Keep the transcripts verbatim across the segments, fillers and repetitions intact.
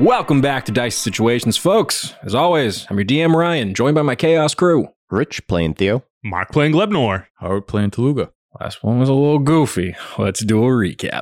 Welcome back to Dicey Situations, folks. As always, I'm your D M Ryan, joined by my Chaos crew. Rich playing Theo. Mark playing Glebnor. Howard playing Taluga. Last one was a little goofy. Let's do a recap.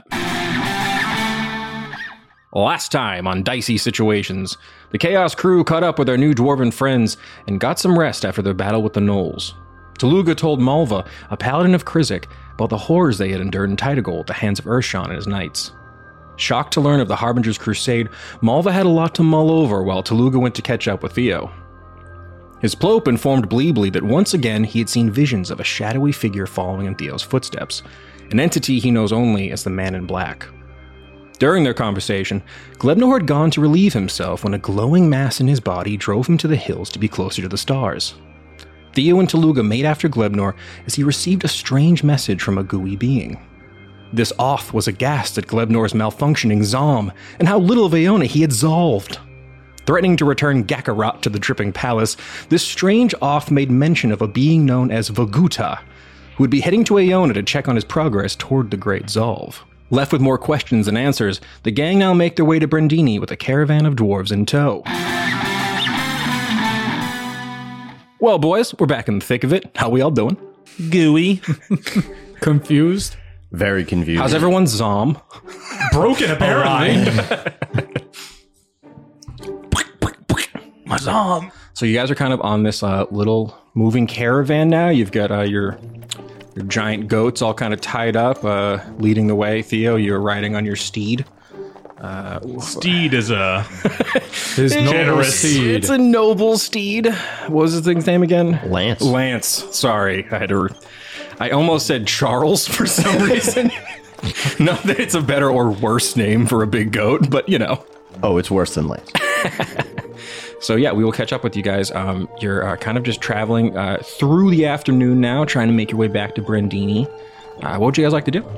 Last time on Dicey Situations, the Chaos crew caught up with their new dwarven friends and got some rest after their battle with the gnolls. Taluga told Malva, a paladin of Krizik, about the horrors they had endured in Tydagol at the hands of Urshan and his knights. Shocked to learn of the Harbinger's crusade, Malva had a lot to mull over while Taluga went to catch up with Theo. His plope informed Bleebly that once again he had seen visions of a shadowy figure following in Theo's footsteps, an entity he knows only as the Man in Black. During their conversation, Glebnor had gone to relieve himself when a glowing mass in his body drove him to the hills to be closer to the stars. Theo and Taluga made after Glebnor as he received a strange message from a gooey being. This Oth was aghast at Glebnor's malfunctioning Zom, and how little of Aona he had solved. Threatening to return Gakarat to the Dripping Palace, this strange Oth made mention of a being known as Vaguta, who would be heading to Aona to check on his progress toward the Great Zolv. Left with more questions than answers, the gang now make their way to Brandini with a caravan of dwarves in tow. Well, boys, we're back in the thick of it. How we all doing? Gooey. Confused. Very confused. How's everyone's Zom? Broken, apparently. My Zom. So you guys are kind of on this uh, little moving caravan now. You've got uh, your your giant goats all kind of tied up, uh, leading the way. Theo, you're riding on your steed. Uh, Steed is a His noble generous steed. It's a noble steed. What was the thing's name again? Lance. Lance. Sorry, I had to. Re- I almost said Charles for some reason. Not that it's a better or worse name for a big goat, but you know. Oh, it's worse than Lance. So yeah, we will catch up with you guys. Um, you're uh, kind of just traveling uh, through the afternoon now, trying to make your way back to Brandini. Uh, what would you guys like to do?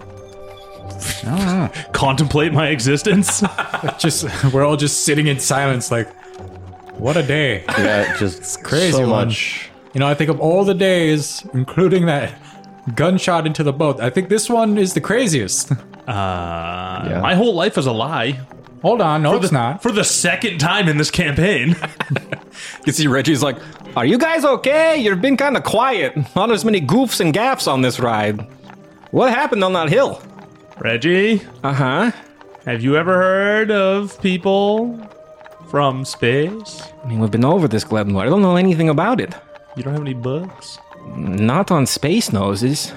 contemplate my existence. Just we're all just sitting in silence, like, what a day. Yeah, just crazy so one. much. You know, I think of all the days, including that gunshot into the boat, I think this one is the craziest. Uh, Yeah. My whole life is a lie. Hold on, no, For it's the, not. For the second time in this campaign. You see Reggie's like, are you guys okay? You've been kind of quiet. Not as many goofs and gaffs on this ride. What happened on that hill? Reggie, Uh-huh. have you ever heard of people from space? I mean, we've been over this, Glebnor. I don't know anything about it. You don't have any books? Not on Space Noses.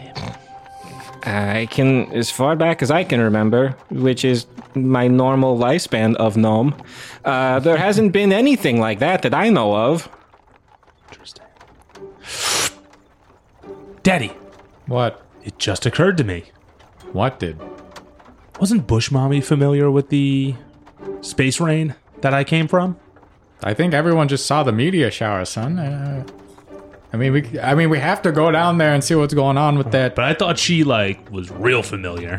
I can, as far back as I can remember, which is my normal lifespan of Gnome, uh, there hasn't been anything like that that I know of. Interesting. Daddy, What? it just occurred to me. What did? Wasn't Bush Mommy familiar with the space rain that I came from? I think everyone just saw the meteor shower, son. Uh, I mean, we. I mean, we have to go down there and see what's going on with that. But I thought she, like, was real familiar.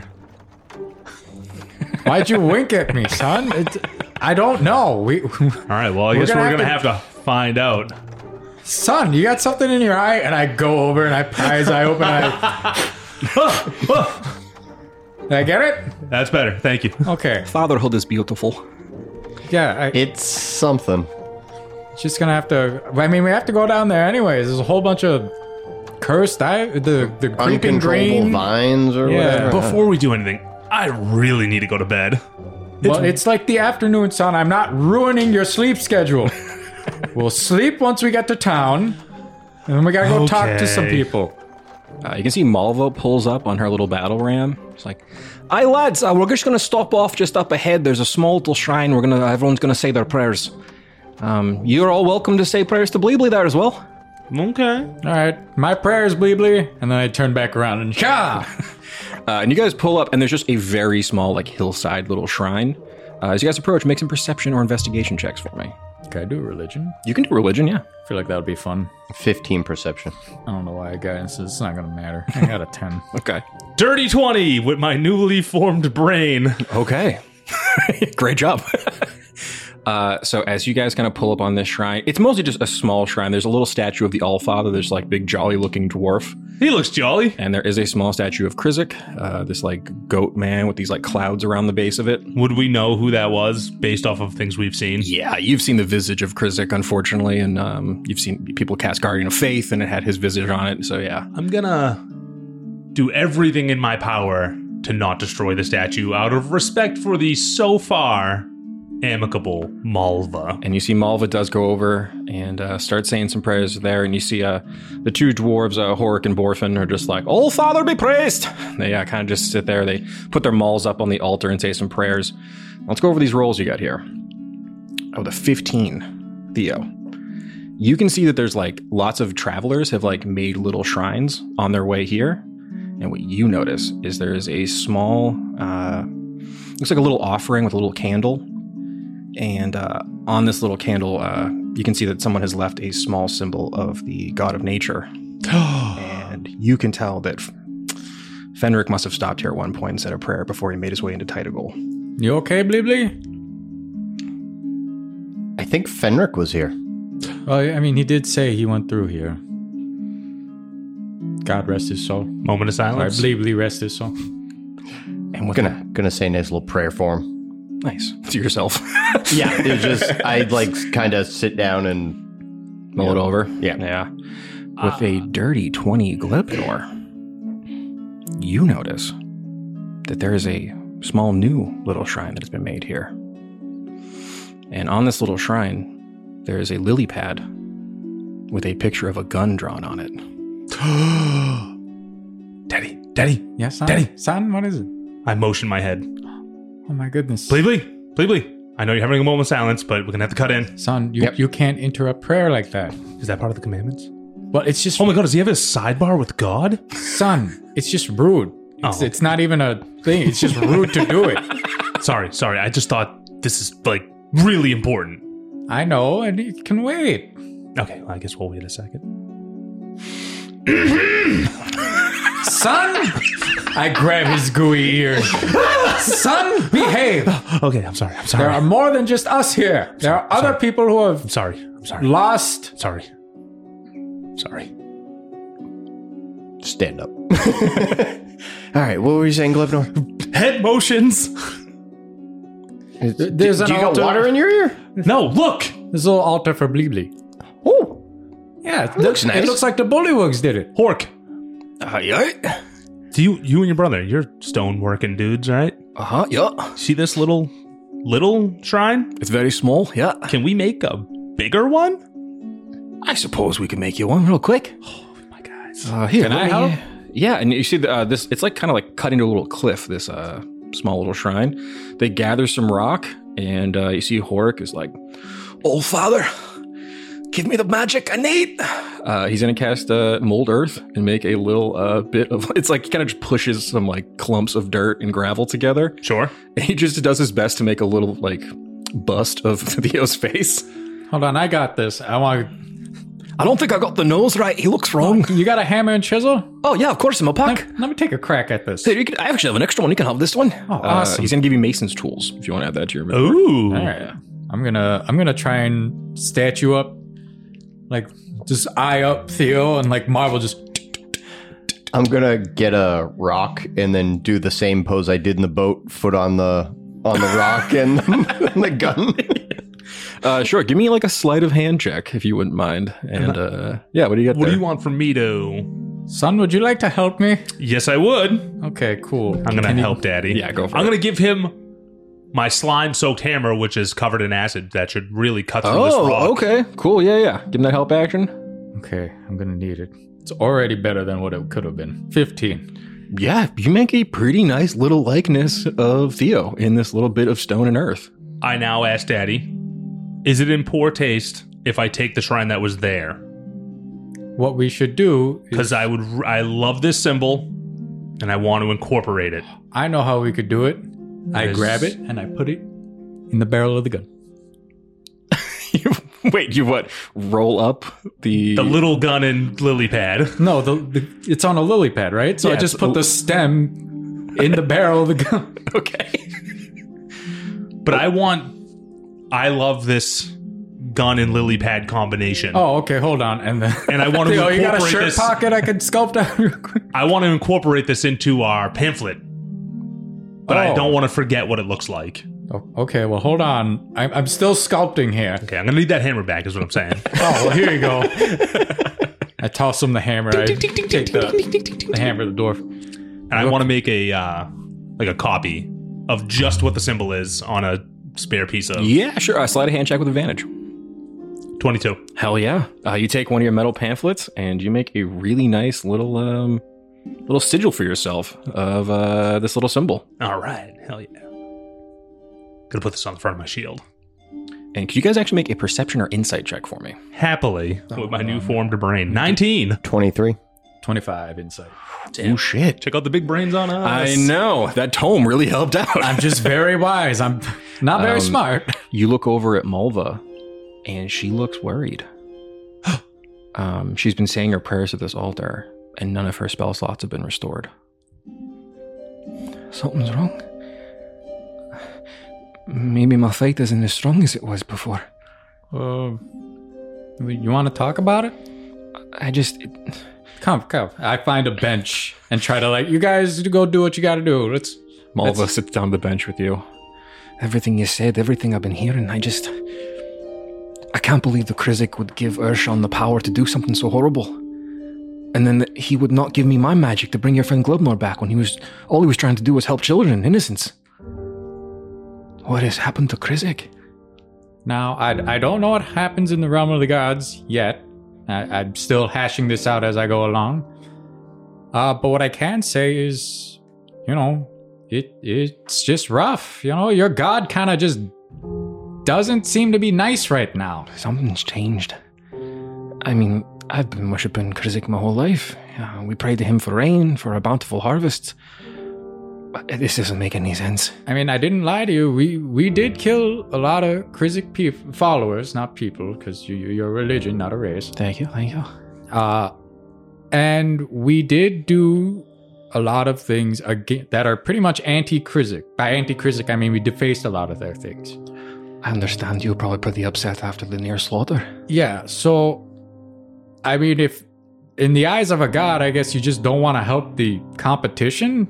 Why'd you wink at me, son? It, I don't know. We, All right, well, I We're guess gonna we're have going to to- have to find out. son, you got something in your eye, and I go over and I pry his eye open. And I, Did I get it? That's better. Thank you. Okay. Fatherhood is beautiful. Yeah, I, It's something. just gonna have to. I mean, we have to go down there anyways. There's a whole bunch of cursed, I, the the creeping Uncontrollable green. vines or Yeah. whatever. Before we do anything, I really need to go to bed. Well, it's like the afternoon, son. I'm not ruining your sleep schedule. We'll sleep once we get to town, and then we gotta go talk to some Okay. people. Uh, you can see Malva pulls up on her little battle ram. It's like, "Aye, lads, uh, we're just going to stop off just up ahead. There's a small little shrine. We're gonna, everyone's going to say their prayers. Um, you're all welcome to say prayers to Bleebly there as well." Okay. All right, my prayers, Bleebly, and then I turn back around and cha. Uh, and you guys pull up, and there's just a very small, like, hillside little shrine. Uh, as you guys approach, make some perception or investigation checks for me. Can I do religion? You can do religion, yeah. I feel like that would be fun. fifteen perception. I don't know why I got this. It's not gonna matter. I got a ten. Okay. Dirty twenty with my newly formed brain. Okay. Great job. Uh, so as you guys kind of pull up on this shrine, it's mostly just a small shrine. There's a little statue of the Allfather. There's like big jolly looking dwarf. He looks jolly. And there is a small statue of Krizik, uh, this like goat man with these like clouds around the base of it. Would we know who that was based off of things we've seen? Yeah, you've seen the visage of Krizik, unfortunately, and um, you've seen people cast Guardian of Faith, and it had his visage on it. So yeah, I'm gonna do everything in my power to not destroy the statue out of respect for the so far amicable Malva. and you see Malva does go over and uh, start saying some prayers there, and you see uh, the two dwarves, uh, Horik and Borfin, are just like, "All Father be praised!" They uh, kind of just sit there. They put their mauls up on the altar and say some prayers. Let's go over these rolls you got here. Oh, the fifteen, Theo. You can see that there's like lots of travelers have like made little shrines on their way here. And what you notice is there is a small, uh, looks like a little offering with a little candle. And uh, on this little candle, uh, you can see that someone has left a small symbol of the god of nature. And you can tell that F- Fenric must have stopped here at one point and said a prayer before he made his way into Titagol. You okay, Bleebly? I think Fenric was here. Well, I mean, he did say he went through here. God rest his soul. Moment of Or silence. Bleebly rest his soul. And with Gonna gonna say a nice little prayer for him. nice to yourself. Yeah, it was just I'd like kind of sit down and Mull it over. Yeah. Yeah. With a dirty twenty Glepnor, you notice that there is a small new little shrine that has been made here. And on this little shrine, there is a lily pad with a picture of a gun drawn on it. Daddy, Daddy, Yeah, son? Daddy. Son, what is it? I motion my head. Oh, my goodness. Bleebly, Bleebly. I know you're having a moment of silence, but we're gonna have to cut in. Son, you, Yep. you can't interrupt prayer like that. Is that part of the commandments? Well, it's just, Oh my god, does he have a sidebar with God? son, it's just rude. It's, Oh. it's not even a thing. It's just rude to do it. Sorry, sorry. I just thought this is like really important. I know, and it can wait. Okay, well, I guess we'll wait a second. Son! I grab his gooey ear. Son, behave. Okay, I'm sorry. I'm sorry. There are more than just us here. There are other sorry. people who have I'm sorry. I'm sorry. lost. Sorry. Sorry. stand up. All right, what were you saying, Glebnor? Head motions. Is- There's do, an do you got altar. water in your ear? No, look. There's a little altar for Bleebly. Oh, Yeah, it looks nice. It looks like the Bullywugs did it. Hork. Uh, yeah. Do you, you and your brother, you're stone working dudes, right? Uh huh. Yeah. See this little, little shrine? It's very small. Yeah. Can we make a bigger one? I suppose we can make you one real quick. My guys. Uh, here, Can let I me- help? Yeah, and you see the, uh, this. It's like kind of like cut into a little cliff. This uh, small little shrine. They gather some rock, and uh, you see Horik is like, "Oh, Father, give me the magic I need." Uh, he's gonna cast uh, mold earth and make a little uh, bit of. It's like he kind of just pushes some like clumps of dirt and gravel together. Sure. And he just does his best to make a little like bust of Theo's face. Hold on, I got this. I want. I don't think I got the nose right. He looks wrong. You got a hammer and chisel? Oh yeah, of course, in my Let, pack. let me take a crack at this. Hey, you can, I actually have an extra one. You can have this one. Oh, awesome. Uh, he's gonna give you Mason's tools if you want to add that to your inventory. Ooh. All right, I'm gonna I'm gonna try and statue up, like just eye up Theo, and like Marvel just. I'm gonna get a rock and then do the same pose I did in the boat, foot on the on the rock and, and the gun. Uh, sure. Give me like a sleight of hand check if you wouldn't mind. And uh, yeah, what do you got What there? do you want from me to? Son, would you like to help me? Yes, I would. Okay, cool. I'm gonna help Daddy. Yeah, go for I'm it. gonna give him my slime-soaked hammer, which is covered in acid. That should really cut through this Oh, rock. okay, cool. Yeah, yeah. Give him that help action. Okay, I'm gonna need it. It's already better than what it could have been. Fifteen. Yeah, you make a pretty nice little likeness of Theo in this little bit of stone and earth. I now ask Daddy, is it in poor taste if I take the shrine that was there? What we should do is Because I would, I love this symbol, and I want to incorporate it. I know how we could do it. I Yes. grab it and I put it in the barrel of the gun. You, wait, you what? Roll up the The little gun and lily pad. No, the, the it's on a lily pad, right? So I Yeah, just it's put a- the stem in the barrel of the gun. Okay. But I want, I love this gun and lily pad combination. Oh, okay, hold on. And then And I want to oh, you got a incorporate shirt this. pocket I could sculpt out real quick. I want to incorporate this into our pamphlet, but I Oh. don't want to forget what it looks like. Oh, okay, well, hold on. I'm, I'm still sculpting here. Okay, I'm gonna need that hammer back. Is what I'm saying. Oh, well, here you go. I toss him the hammer. I take the, the hammer to the door. And I want to make a uh, like a copy of just what the symbol is on a spare piece of Yeah, sure. Uh, slide a hand check with advantage. twenty-two. Hell yeah. Uh, you take one of your metal pamphlets and you make a really nice little um, little sigil for yourself of uh, this little symbol. All right, hell yeah. Gonna put this on the front of my shield. And could you guys actually make a perception or insight check for me? Happily, with my new formed brain. nineteen. twenty-three. twenty-five insight. Oh, shit. Check out the big brains on us. I know. That tome really helped out. I'm just very wise. I'm not very Um, smart. You look over at Malva, and she looks worried. um, she's been saying her prayers at this altar, and none of her spell slots have been restored. Something's wrong. Maybe my faith isn't as strong as it was before. Uh, you want to talk about it? I just... It, Come, come. I find a bench and try to like, you guys go do what you got to do. Let's. Malva let's- sits down on the bench with you. Everything you said, everything I've been hearing, I just... I can't believe the Krizik would give Urshan the power to do something so horrible. And then that he would not give me my magic to bring your friend Glubnor back when he was... All he was trying to do was help children and innocents. What has happened to Krizik? Now, I, I don't know what happens in the realm of the gods yet. I, I'm still hashing this out as I go along. Uh, but what I can say is, you know, it it's just rough. You know, your god kind of just doesn't seem to be nice right now. Something's changed. I mean, I've been worshipping Krizik my whole life. Uh, we prayed to him for rain, for a bountiful harvest. But this doesn't make any sense. I mean, I didn't lie to you. We we did kill a lot of Krizik pe- followers, not people, because you, you're a religion, not a race. Thank you, thank you. Uh, and we did do a lot of things again that are pretty much anti-Krizik. By anti-Krizik, I mean we defaced a lot of their things. I understand you were probably pretty upset after the near slaughter. Yeah, so, I mean, if in the eyes of a god, I guess you just don't want to help the competition.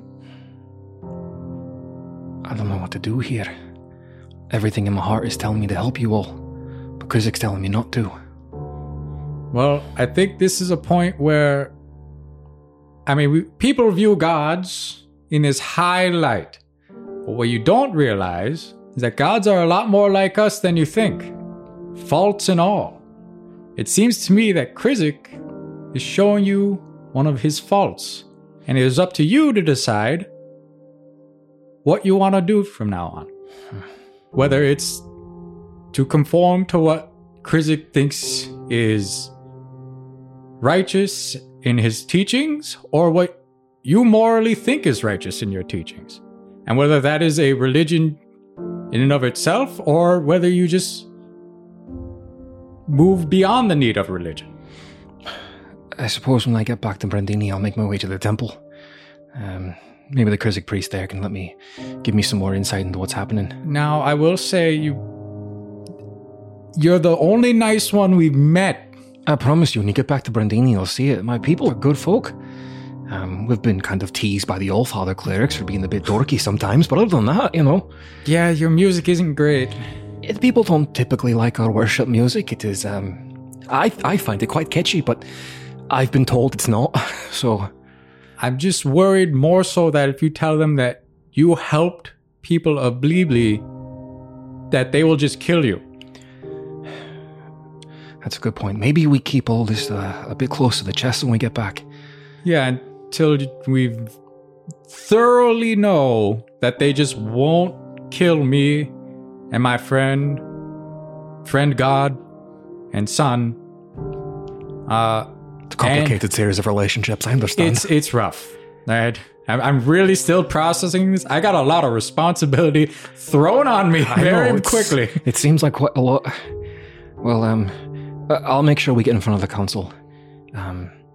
I don't know what to do here. Everything in my heart is telling me to help you all, but Krizik's telling me not to. Well, I think this is a point where, I mean, we, people view gods in this high light. But what you don't realize is that gods are a lot more like us than you think. Faults and all. It seems to me that Krizik is showing you one of his faults. And it is up to you to decide what you want to do from now on. Whether it's to conform to what Krizik thinks is righteous in his teachings, or what you morally think is righteous in your teachings. And whether that is a religion in and of itself, or whether you just move beyond the need of religion. I suppose when I get back to Brandini, I'll make my way to the temple. Um, maybe the Krizik priest there can let me, give me some more insight into what's happening. Now, I will say you, you're the only nice one we've met. I promise you, when you get back to Brandini, you'll see it. My people are good folk. Um, we've been kind of teased by the Allfather clerics for being a bit dorky sometimes, but other than that, you know. Yeah, your music isn't great. It, people don't typically like our worship music. It is, um, I, I find it quite catchy, but I've been told it's not, so... I'm just worried more so that if you tell them that you helped people of Bleebly, that they will just kill you. That's a good point. Maybe we keep all this uh, a bit close to the chest when we get back. Yeah, until we thoroughly know that they just won't kill me and my friend, friend God, and son. Uh, It's a complicated series of relationships, I understand. It's it's rough. Right? I'm, I'm really still processing this. I got a lot of responsibility thrown on me I very know, it's- quickly. It seems like quite a lot. Well, um, uh, I'll make sure we get in front of the council. Um,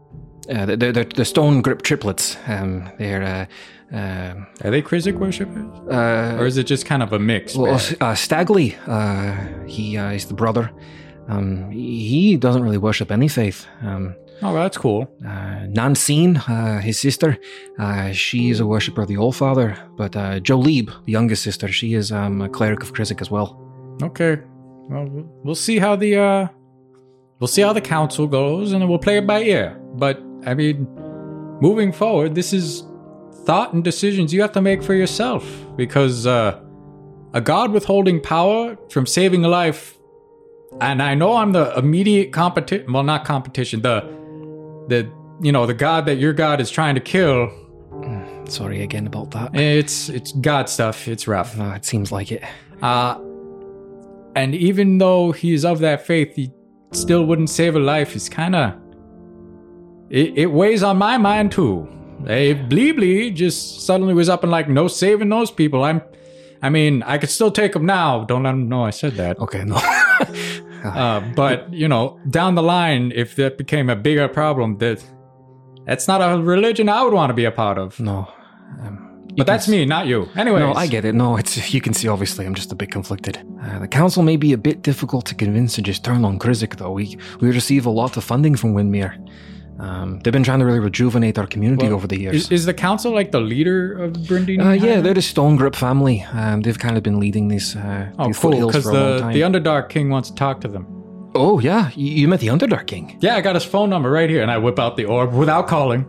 Uh, they're, they're, they're stone grip triplets. Um, they're uh, uh, Are they Krizik worshippers? uh, Or is it just kind of a mix? well, uh, Stagley. Uh, he uh, is the brother. Um, he doesn't really worship any faith. Um, Oh, well, that's cool. uh, Nancine, uh, his sister, uh, she is a worshipper of the All Father. But uh, Jolib, the youngest sister, she is um, a cleric of Krizik as well. Okay. Well, we'll- we'll see how the uh, we'll see how the council goes, and then we'll play it by ear. But I mean, moving forward, this is thought and decisions you have to make for yourself, because uh, a god withholding power from saving a life, and I know I'm the immediate competition. Well, not competition. The the you know the god that your god is trying to kill. Sorry again about that. It's it's god stuff. It's rough. Uh, it seems like it. Uh, and even though he's of that faith, he still wouldn't save a life. It's kind of... It, it weighs on my mind, too. If Bleebly just suddenly was up and like, no saving those people, I'm... I mean, I could still take them now. Don't let them know I said that. Okay, no. Uh, but, you know, down the line, if that became a bigger problem, that that's not a religion I would want to be a part of. no. Um, But that's me, not you. Anyways. No, I get it. No, it's you can see. Obviously, I'm just a bit conflicted. Uh, the council may be a bit difficult to convince to just turn on Krizik, though. We we receive a lot of funding from Windmere. Um, they've been trying to really rejuvenate our community Well, over the years. Is, is the council like the leader of Brindini? uh, yeah, they're the Stone Grip family. Um, they've kind of been leading these, uh, Oh, these cool, foothills because for a long the, time. the Underdark King wants to talk to them. oh, yeah, you, you met the Underdark King. Yeah, I got his phone number right here, and I whip out the orb without calling.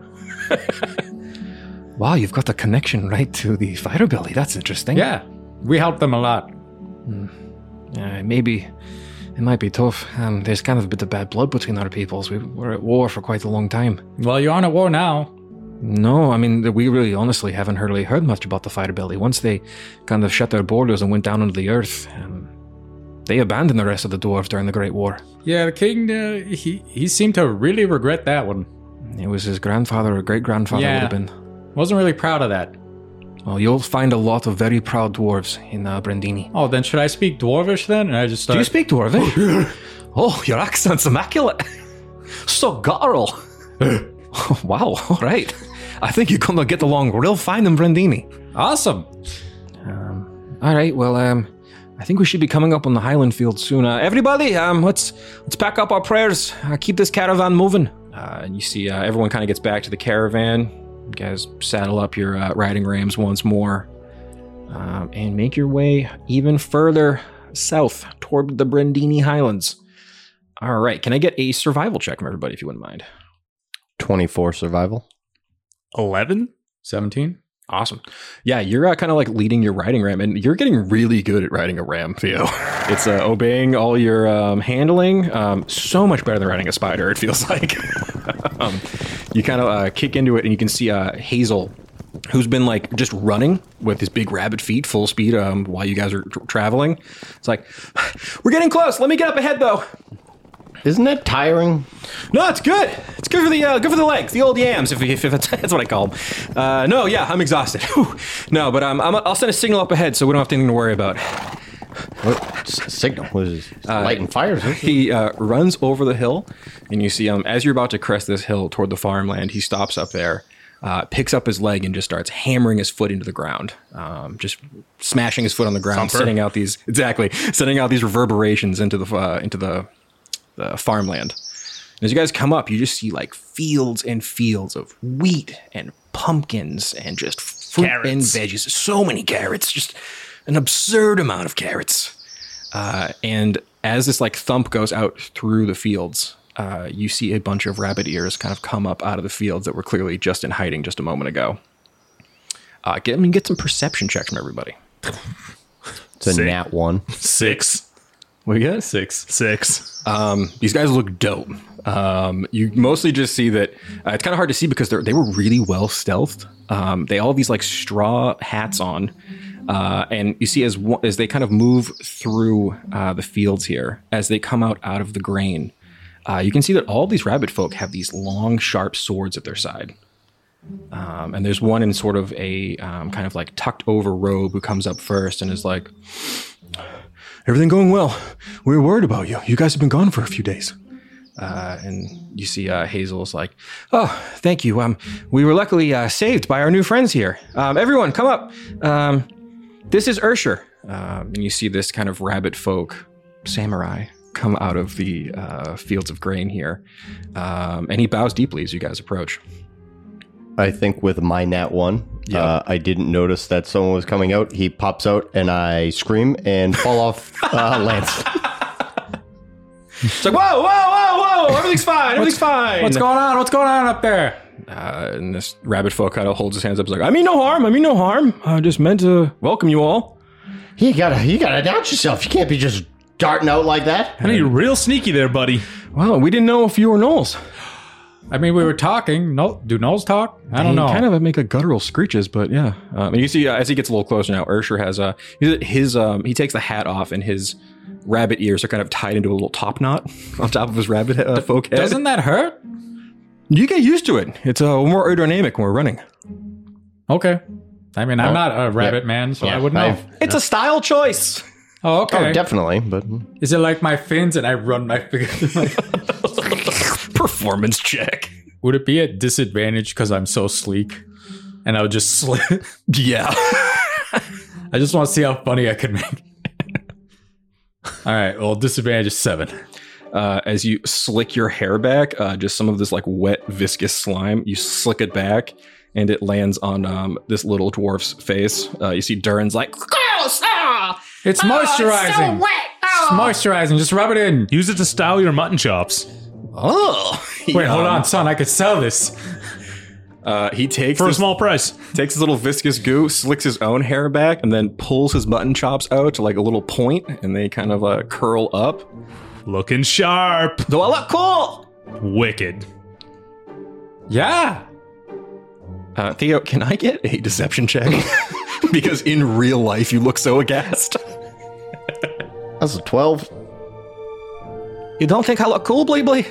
Wow, you've got the connection right to the Fighter Belly. That's interesting. Yeah, we helped them a lot. Uh, maybe it might be tough. Um, there's kind of a bit of bad blood between our peoples. We were at war for quite a long time. Well, you aren't at war now. No, I mean, we really honestly haven't really heard much about the Fighter Belly. Once they kind of shut their borders and went down into the earth, um, they abandoned the rest of the dwarves during the Great War. Yeah, the king, uh, he, he seemed to really regret that one. It was his grandfather or great-grandfather Yeah. would have been. Wasn't really proud of that. Well, you'll find a lot of very proud dwarves in uh, Brandini. Oh, then should I speak Dwarvish then? And I just Do start... you speak Dwarvish? Oh, your accent's immaculate. So guttural. Oh, wow, all right. I think you're going to get along real fine in Brandini. Awesome. Um, all right, well, um, I think we should be coming up on the Highland Field soon. Uh, everybody, um, let's let's pack up our prayers. Uh, keep this caravan moving. Uh, and you see uh, everyone kind of gets back to the caravan. You guys saddle up your uh, riding rams once more um, and make your way even further south toward the Brandini Highlands. All right, can I get a survival check from everybody if you wouldn't mind? twenty-four survival. eleven? seventeen? Awesome. Yeah, you're uh, kind of like leading your riding ram, and you're getting really good at riding a ram, Theo. It's uh, obeying all your um, handling. Um, so much better than riding a spider, it feels like. um, you kind of uh, kick into it, and you can see uh, Hazel, who's been like just running with his big rabbit feet, full speed, um, while you guys are tra- traveling. It's like, we're getting close. Let me get up ahead, though. Isn't that tiring? No, it's good. It's good for the uh, good for the legs, the old yams, if, if, if it's, that's what I call them. Uh, no, yeah, I'm exhausted. Whew. No, but um, I'm, I'll send a signal up ahead so we don't have anything to worry about. What s- signal? What is this? Lighting fires? Huh? He uh, runs over the hill, and you see um, as you're about to crest this hill toward the farmland, he stops up there, uh, picks up his leg, and just starts hammering his foot into the ground, um, just smashing his foot on the ground, Thumper. sending out these exactly sending out these reverberations into the uh, into the the farmland. And as you guys come up, you just see like fields and fields of wheat and pumpkins and just fruit Carrots. and veggies. So many carrots, just an absurd amount of carrots. Uh, and as this like thump goes out through the fields, uh, you see a bunch of rabbit ears kind of come up out of the fields that were clearly just in hiding just a moment ago. Uh, get, I mean, get some perception checks from everybody. It's a Sick. nat one. Six. What you got? Six. Six. Um, these guys look dope. Um, you mostly just see that uh, it's kind of hard to see because they they were really well stealthed. Um, they all have these like straw hats on, uh, and you see as one- as they kind of move through uh, the fields here, as they come out out of the grain, uh, you can see that all these rabbit folk have these long, sharp swords at their side. Um, and there's one in sort of a um, kind of like tucked over robe who comes up first and is like, "Everything going well? We were worried about you. You guys have been gone for a few days." Uh, and you see uh, Hazel's like, oh, thank you. Um, we were luckily uh, saved by our new friends here. Um, everyone, come up. Um, this is Ursher. Um, and you see this kind of rabbit folk samurai come out of the uh, fields of grain here. Um, and he bows deeply as you guys approach. I think with my nat one, Yep. uh, I didn't notice that someone was coming out. He pops out and I scream and fall off uh, Lance. It's like, whoa, whoa, whoa, whoa, everything's fine, everything's fine. What's going on? What's going on up there? Uh, and this rabbit folk kind of holds his hands up. He's like, I mean no harm, I mean no harm. I just meant to welcome you all. You gotta, you gotta announce yourself. You can't be just darting out like that. I know you're real sneaky there, buddy. Well, we didn't know if you were Knowles. I mean, we were talking. No, do Knowles talk? I don't He know. kind of make a guttural screeches, but yeah. Um, and you see, uh, as he gets a little closer now, Ursher has uh, his, um, he takes the hat off and his rabbit ears are kind of tied into a little top knot on top of his rabbit uh, folk head. Doesn't that hurt? You get used to it. It's uh, more aerodynamic when we're running. Okay. I mean, I'm not a rabbit yeah. man, so Yeah, I wouldn't know. I've- It's a style choice. Oh, okay. Oh, definitely. But Is it like my fins and I run my fingers? Like, Performance check. would it be a disadvantage because I'm so sleek? And I would just slip. Yeah. I just want to see how funny I could make. All right. Well, disadvantage is seven. Uh, as you slick your hair back, uh, just some of this like wet, viscous slime, you slick it back and it lands on um, this little dwarf's face. Uh, you see Durin's like, gross! Ah! It's moisturizing. It's moisturizing. Just rub it in. Use it to style your mutton chops. Oh! Wait, hold on, son. I could sell this. Uh, he takes For a this, small price. takes his little viscous goo, slicks his own hair back, and then pulls his mutton chops out to like a little point, and they kind of uh, curl up. Looking sharp. Do I look cool? Wicked. Yeah. Uh, Theo, can I get a deception check? Because in real life, you look so aghast. that's a twelve. You don't think I look cool, Blee Blee?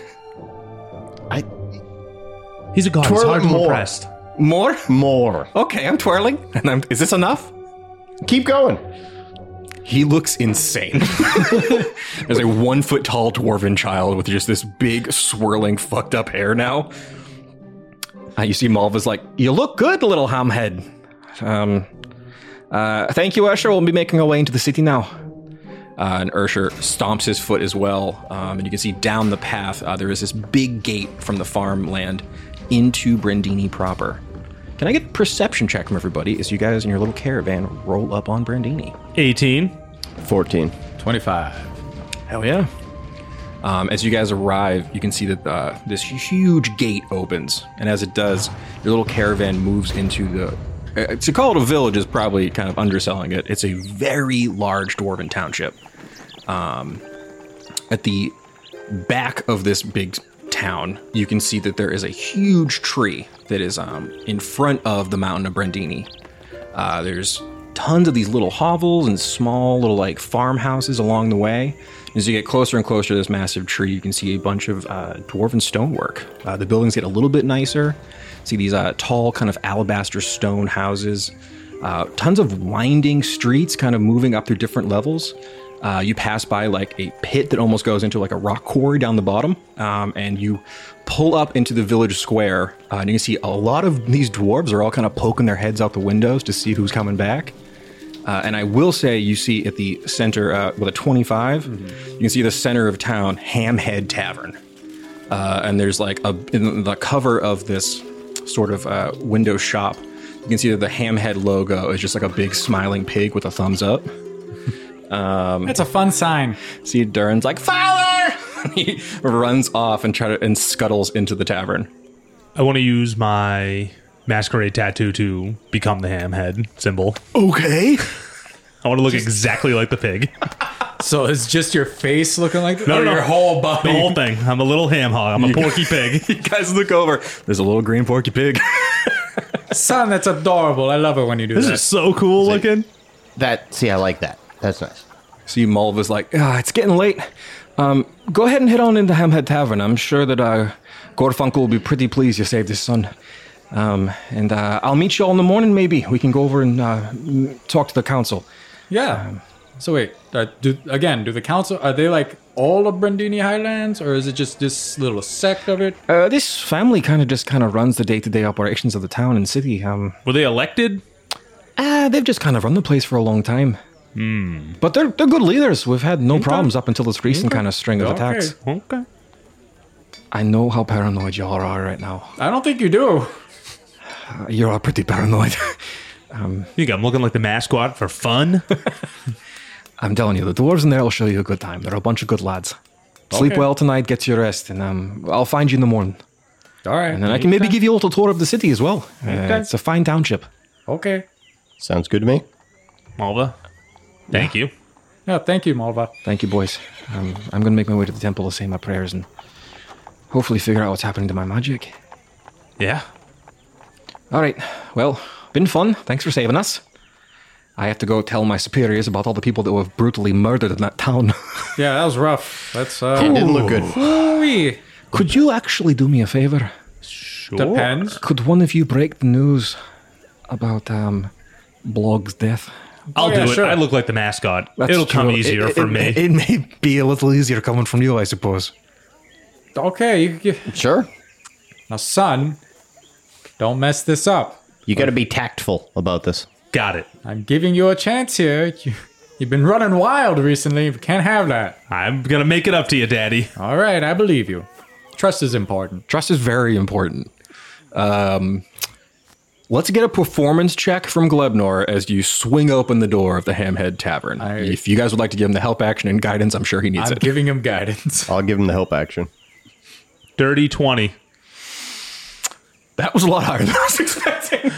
I He's a god. He's Twirl hard it to more. impress. More? more. Okay, I'm twirling. And I'm, is this enough? Keep going. He looks insane. There's a one foot tall dwarven child with just this big, swirling, fucked up hair now. Uh, you see Malva's like, you look good, little hamhead. Um, uh, thank you, Ursher. We'll be making our way into the city now. Uh, and Ursher stomps his foot as well. Um, and you can see down the path, uh, there is this big gate from the farmland into Brandini proper. Can I get a perception check from everybody as you guys in your little caravan roll up on Brandini? eighteen. fourteen. twenty-five. Hell yeah. Um, as you guys arrive, you can see that uh, this huge gate opens. And as it does, your little caravan moves into the... Uh, to call it a village is probably kind of underselling it. It's a very large dwarven township. Um, at the back of this big town, you can see that there is a huge tree that is um, in front of the mountain of Brandini. Uh, there's tons of these little hovels and small little like farmhouses along the way. As you get closer and closer to this massive tree, you can see a bunch of uh, dwarven stonework. Uh, the buildings get a little bit nicer. See these uh, tall kind of alabaster stone houses. Uh, tons of winding streets kind of moving up through different levels. Uh, you pass by like a pit that almost goes into like a rock quarry down the bottom. Um, and you pull up into the village square. Uh, and you can see a lot of these dwarves are all kind of poking their heads out the windows to see who's coming back. Uh, and I will say, you see at the center, uh, with a twenty-five, mm-hmm. you can see the center of town, Hamhead Tavern. Uh, and there's like a, in the cover of this sort of uh, window shop, you can see that the Hamhead logo is just like a big smiling pig with a thumbs up. Um, That's a fun sign. see Durin's like, Fowler! He runs off and try to and scuttles into the tavern. I want to use my masquerade tattoo to become the ham head symbol. Okay. I want to look exactly like the pig. So it's just your face looking like No, or no, your no. whole body. The whole thing. I'm a little ham hog. I'm a porky pig. You guys look over. There's a little green porky pig. Son, that's adorable. I love it when you do This that. is so cool looking. That, see, I like that. That's nice. See, Malva's like, ah, it's getting late. Um, go ahead and head on into Hamhead Tavern. I'm sure that uh, Gorfunkel will be pretty pleased you saved his son. Um, and uh, I'll meet you all in the morning, maybe. We can go over and uh, m- talk to the council. Yeah. So wait, uh, do, again, do the council, are they like all of Brandini Highlands, or is it just this little sect of it? Uh, this family kind of just kind of runs the day-to-day operations of the town and city. Um, Were they elected? uh, they've just kind of run the place for a long time. But they're they're good leaders. We've had no problems up until this recent kind of string of attacks. Okay. I know how paranoid y'all are right now. I don't think you do. Uh, you're all pretty paranoid. You got 'em looking like the mascot for fun. I'm telling you, the dwarves in there will show you a good time. They're a bunch of good lads. Sleep Okay. well tonight, get your rest, and um, I'll find you in the morning. All right. And then I can maybe give you a little tour of the city as well. Uh, it's a fine township. Okay. Sounds good to me. Malva, thank you. Yeah, thank you, Malva. Thank you, boys. Um, I'm going to make my way to the temple to say my prayers and hopefully figure out what's happening to my magic. Yeah. All right. Well, been fun. Thanks for saving us. I have to go tell my superiors about all the people that were brutally murdered in that town. Yeah, that was rough. That's, uh... It didn't look good. Ooh-wee. Could you actually do me a favor? Sure. Depends. Could one of you break the news about um, Blog's death? I'll Oh, yeah, do it. sure. I look like the mascot. That's It'll come true. easier It- for it- me. It, it may be a little easier coming from you, I suppose. Okay, you, you, Sure. now, son, don't mess this up. You got to be tactful about this. Got it. I'm giving you a chance here. You, you've been running wild recently. You can't have that. I'm gonna make it up to you, Daddy. All right, I believe you. Trust is important. Trust is very important. Um, let's get a performance check from Glebnor as you swing open the door of the Hamhead Tavern. I- if you guys would like to give him the help action and guidance, I'm sure he needs I'm it. giving him guidance. I'll give him the help action. Dirty twenty. That was a lot higher than I was expecting.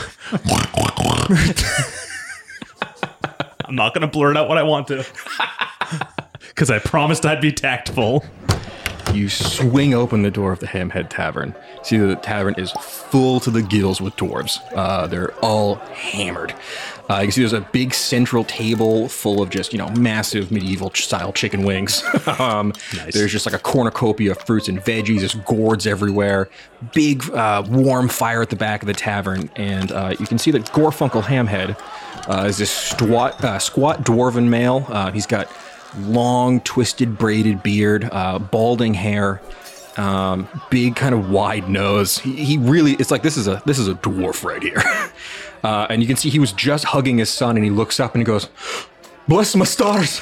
I'm not gonna blurt out what I want to. Because I promised I'd be tactful. You swing open the door of the Hamhead Tavern. See, the tavern is full to the gills with dwarves. Uh, they're all hammered. Uh, you can see there's a big central table full of just, you know, massive medieval style chicken wings. um, Nice. There's just like a cornucopia of fruits and veggies. There's gourds everywhere. Big uh, warm fire at the back of the tavern. And uh, you can see that Gorfunkel Hamhead uh, is this squat, uh, squat dwarven male. Uh, he's got long, twisted, braided beard, uh, balding hair, um, big, kind of wide nose. He, he really, it's like this is a this is a dwarf right here. uh, and you can see he was just hugging his son, and he looks up and he goes, "Bless my stars,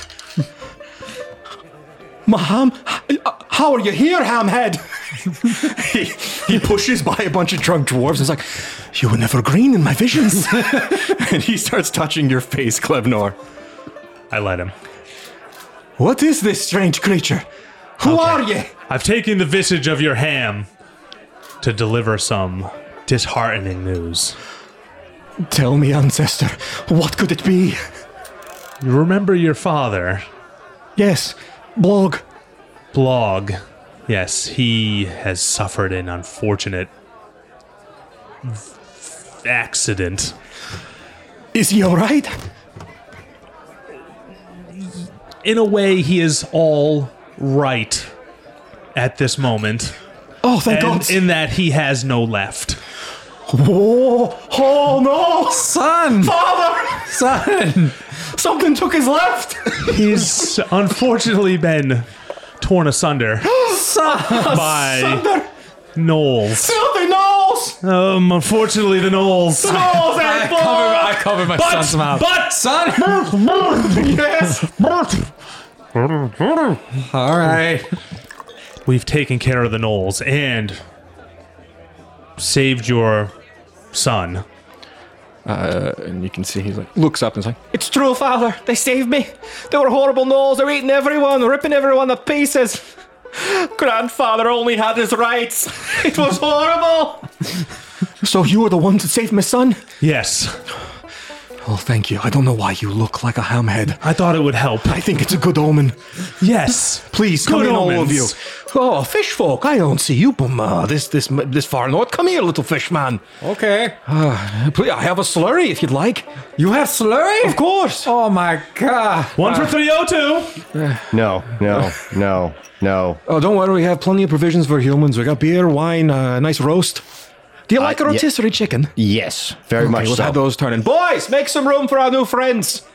Maham, how are you here, Hamhead?" he, he pushes by a bunch of drunk dwarves and is like, "You were never green in my visions." And he starts touching your face, Klebnor. I let him. What is this strange creature? Who are you? I've taken the visage of your ham to deliver some disheartening news. Tell me, ancestor, what could it be? You remember your father, Yes, Blog. Blog. Yes, he has suffered an unfortunate v- accident. Is he alright? In a way, he is all right at this moment. Oh, thank And God. in that he has no left. oh, oh no! Son! Father! Son! Something took his left! He's unfortunately been torn asunder Son! by Thunder! gnolls. Filthy nose! Um, unfortunately, the gnolls. Nose, I Apple! cover, I cover my But, son's mouth. but, Son! Yes! All right. we've taken care of the gnolls and saved your son. Uh, and you can see he like looks up and is like, "It's true, Father. They saved me. They were horrible gnolls. They're eating everyone, ripping everyone to pieces. Grandfather only had his rights. It was horrible." So you were the ones that saved my son? Yes, Oh, thank you. I don't know why you look like a hamhead. I thought it would help. I think it's a good omen. Yes. Please, come Good in, all of you. omens. Oh, fish folk, I don't see you, but uh, this, this, this far north. Come here, little fish man. Okay. Please, I have a slurry if you'd like. You have slurry? Of course. Oh my god. One for three oh two. No, no, no, no. Oh, don't worry. We have plenty of provisions for humans. We got beer, wine, a nice roast. Do you like a yeah. rotisserie chicken? Yes, very Okay, much we'll so. have those turning. Boys, make some room for our new friends.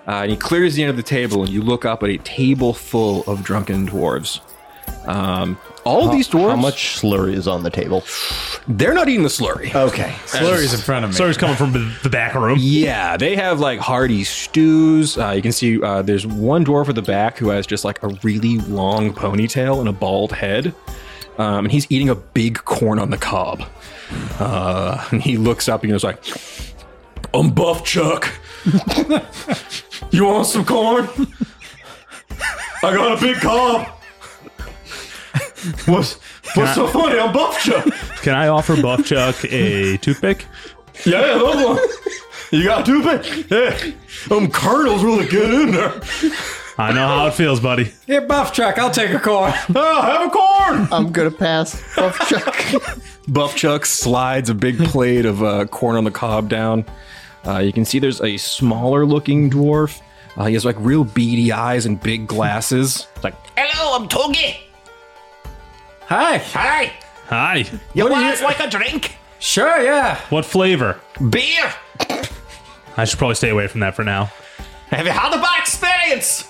Uh, and he clears the end of the table, and you look up at a table full of drunken dwarves. Um, all of these dwarves... How much slurry is on the table? They're not eating the slurry. Okay. Slurry's in front of me. Slurry's coming from the back room. Yeah, they have like hearty stews. Uh, you can see uh, there's one dwarf at the back who has just like a really long ponytail and a bald head. Um, and he's eating a big corn on the cob. Uh, and he looks up and he's like, I'm Buff Chuck. You want some corn? I got a big cob. What's, what's so funny? I'm Buff Chuck. Can I offer Buff Chuck a toothpick? Yeah, yeah, those one. You got a toothpick? Yeah. Um, kernels really get in there. I know how it feels, buddy. Here, Buff Chuck, I'll take a corn. Oh, have a corn. I'm gonna pass. Buff Chuck. Buff Chuck slides a big plate of uh, corn on the cob down. Uh, you can see there's a smaller looking dwarf. Uh, he has like real beady eyes and big glasses. It's like, hello, I'm Togi. Hi. Hi. Hi. You guys like a drink? Sure, yeah. What flavor? Beer. I should probably stay away from that for now. Have you had a bad experience?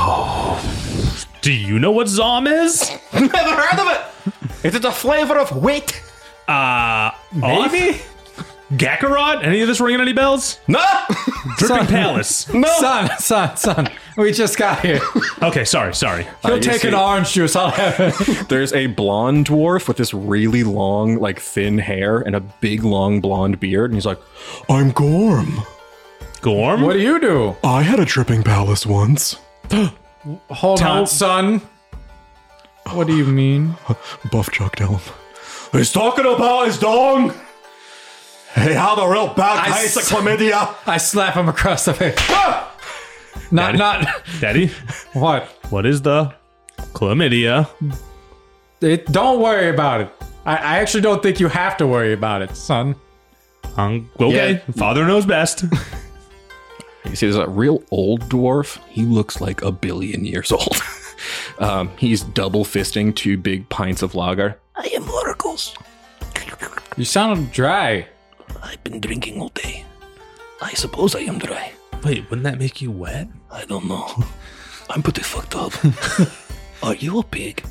Do you know what Zom is? Never heard of it. Is it the flavor of wheat? Uh, Maybe? Gakarot? Any of this ringing any bells? No. Dripping Palace. No. Son, son, son. We just got here. Okay, sorry, sorry. He'll you take see- an orange juice. I'll have it. There's a blonde dwarf with this really long, like thin hair and a big, long blonde beard. And he's like, I'm Gorm. Gorm? What do you do? I had a dripping palace once. Hold Tell- on, son. What do you mean? Buff Chuck, tell him. He's talking about his dong. He had a real bad I case s- of chlamydia. I slap him across the face. Ah! Not, Daddy? not. Daddy, What? what is the chlamydia? It, don't worry about it. I, I actually don't think you have to worry about it, son. Um, okay, Yeah. father knows best. You see, there's a real old dwarf. He looks like a billion years old. um, he's double fisting two big pints of lager. I am oracles. You sound dry. I've been drinking all day. I suppose I am dry. Wait, wouldn't that make you wet? I don't know. I'm pretty fucked up. Are you a pig?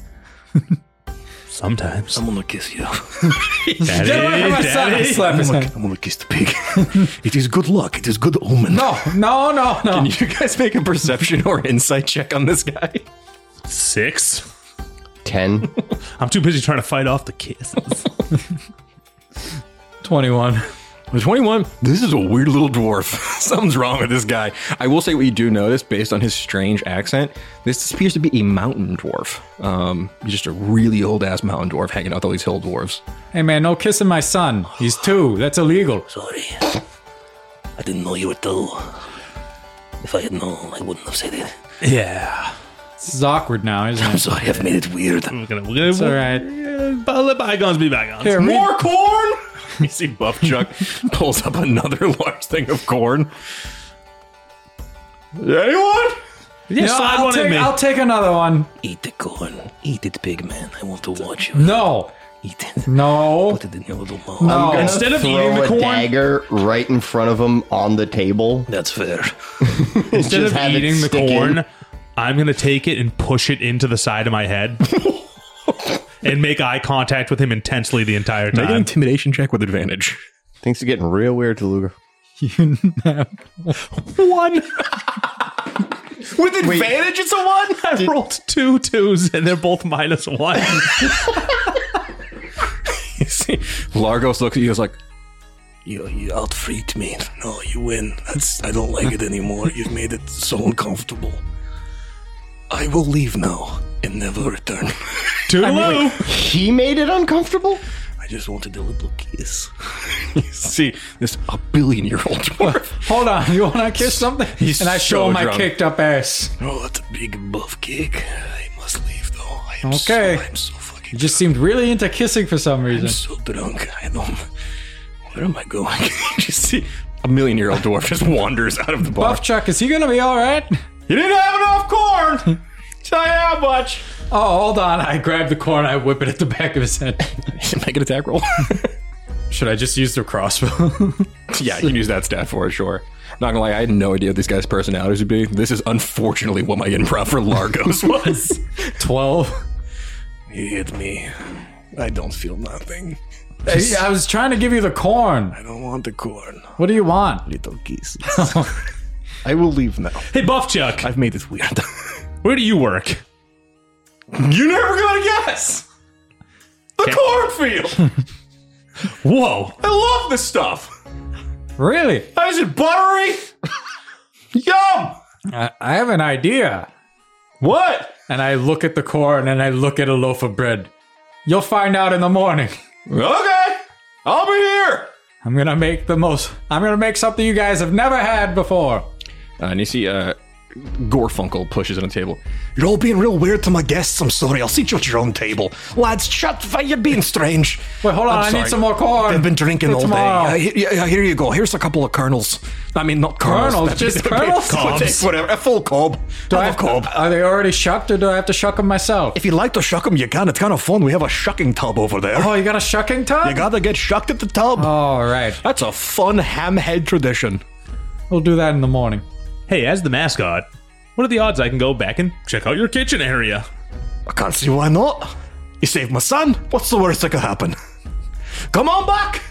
Sometimes. I'm gonna kiss you. Daddy, Get away from my son. I Daddy. slap his I'm gonna, hand. I'm gonna kiss the pig. It is good luck. It is good omen. No, no, no, no. Can you guys make a perception or insight check on this guy? Six. Ten. I'm too busy trying to fight off the kisses. twenty-one. twenty-one. This is a weird little dwarf. Something's wrong with this guy. I will say what you do notice based on his strange accent. This appears to be a mountain dwarf. Um, just a really old ass mountain dwarf hanging out with all these hill dwarves. Hey, man, no kissing my son. He's two. That's illegal. Sorry. I didn't know you were two. If I had known, I wouldn't have said it. Yeah. This is awkward now, isn't I'm it? sorry, I've made it weird. We're gonna, we're gonna, It's all right. yeah, but let bygones be bygones. Here, read- More corn! You see Buff Chuck pulls up another large thing of corn. Anyone? Yeah, You know, slide I'll one take, in me. I'll take another one. Eat the corn. Eat it, big man. I want to watch you. No, Eat it. no, Put it in your little mouth. no. Instead of Throw eating the a corn, dagger right in front of him on the table. That's fair. instead Just of have it eating the stick corn, in. I'm gonna take it and push it into the side of my head. And make eye contact with him intensely the entire Make an time. intimidation check with advantage. Things are getting real weird to Luger. One. With advantage, it's a one? I rolled two twos and they're both minus one. You see, Largos looks at you and is like, You you out-freaked me. No, you win. That's I don't like it anymore. You've made it so uncomfortable. I will leave now and never return. Toodaloo. He made it uncomfortable? I just wanted a little kiss. you see this a billion year old dwarf. Hold on, you want to kiss something? He's and I show so him my drunk. kicked up ass. Oh, that's a big buff cake. I must leave though. I am Okay. so, I'm so fucking You just seemed really into kissing for some I'm reason. so drunk. I don't. Where am I going? You see a million year old dwarf just wanders out of the bar. Buff Chuck, is he gonna be all right? You didn't have enough corn. Tell you how much. Oh, hold on. I grab the corn. I whip it at the back of his head. Make an attack roll. Should I just use the crossbow? Yeah, you can use that stat for it, sure. Not gonna lie, I had no idea what these guys' personalities would be. This is unfortunately what my improv for Largos was. twelve. You hit me. I don't feel nothing. Hey, I was trying to give you the corn. I don't want the corn. What do you want? Little geese. I will leave now. Hey, Buffchuck, I've made it weird. where do you work? You're never gonna guess! The cornfield! Whoa. I love this stuff! Really? Is it buttery? Yum! I, I have an idea. What? And I look at the corn and I look at a loaf of bread. You'll find out in the morning. Okay, I'll be here! I'm gonna make the most. I'm gonna make something you guys have never had before. Uh, and you see, uh, Gorfunkel pushes it on the table. You're all being real weird to my guests. I'm sorry. I'll seat you at your own table. Lads, shut. You're being strange. Wait, hold on. I'm I sorry. need some more corn. I've been drinking For all tomorrow. day. Uh, here, yeah, here you go. Here's a couple of kernels. I mean, not kernels. Kernels? Just kernels? Cobs. Whatever. A full cob. Do I Have a have cob. Are they already shucked, or do I have to shuck them myself? If you'd like to shuck them, you can. It's kind of fun. We have a shucking tub over there. Oh, you got a shucking tub? You gotta get shucked at the tub. All right. That's a fun hamhead tradition. We'll do that in the morning. Hey, as the mascot, what are the odds I can go back and check out your kitchen area? I can't see why not. You saved my son. What's the worst that could happen? Come on back.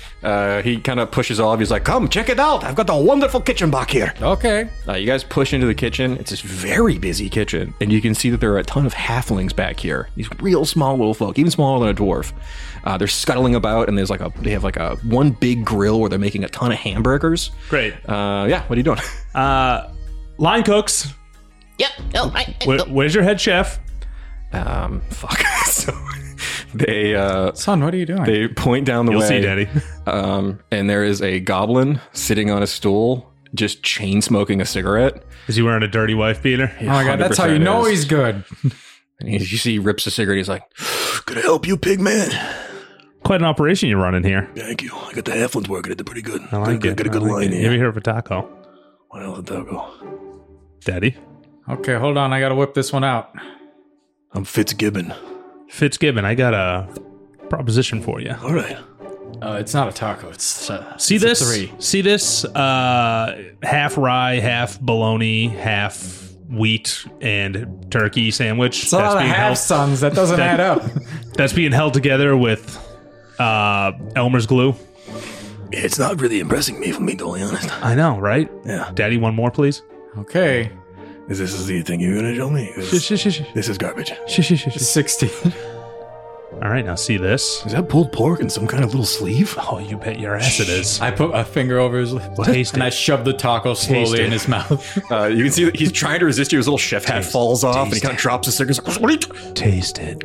Uh, he kind of pushes off. He's like, Come, check it out. I've got a wonderful kitchen back here. Okay. Uh, you guys push into the kitchen. It's this very busy kitchen, and you can see that there are a ton of halflings back here. These real small little folk, even smaller than a dwarf. Uh, they're scuttling about, and there's like a they have like a one big grill where they're making a ton of hamburgers. Great. Uh, yeah, what are you doing? Uh, line cooks. Yep. Oh, I, I, Where, where's your head chef? um, fuck. So they uh, Son, what are you doing? they point down the You'll way. see, Daddy. Um, and there is a goblin sitting on a stool, just chain smoking a cigarette. Is he wearing a dirty wife beater? oh my god, that's how you one hundred percent know is. he's good. And he, you see, he rips a cigarette. He's like, Could I help you, pig man? Quite an operation you're running here. Thank you. I got the halflings working. They're pretty good. I like got, it. got a good I like line it. You here. ever hear of a taco? What else did that go? Daddy? Okay, hold on. I gotta whip this one out. I'm Fitzgibbon. Fitzgibbon, I got a proposition for you. All right. Uh, it's not a taco. It's uh, See it's a this? three. See this? Uh, half rye, half bologna, half wheat and turkey sandwich. It's a lot of half held, sons. That doesn't That- add up. that's being held together with uh, Elmer's glue. It's not really impressing me, if I'm being totally honest. I know, right? Yeah. Daddy, one more, please. Okay, Is this is the thing you're gonna tell me? 'Cause Shh, shh, shh, shh. This is garbage. Shh, shh, shh, shh. sixteen. All right, now see this. Is that pulled pork in some kind of little sleeve? Oh, you bet your ass it is. I put a finger over his lip Taste and it. I shoved the taco slowly Taste in it. his mouth. uh, you can see that he's trying to resist you. His little chef hat Taste- falls off, and he taste kind of it. drops his cigarette. He's like, what are you doing? Taste it.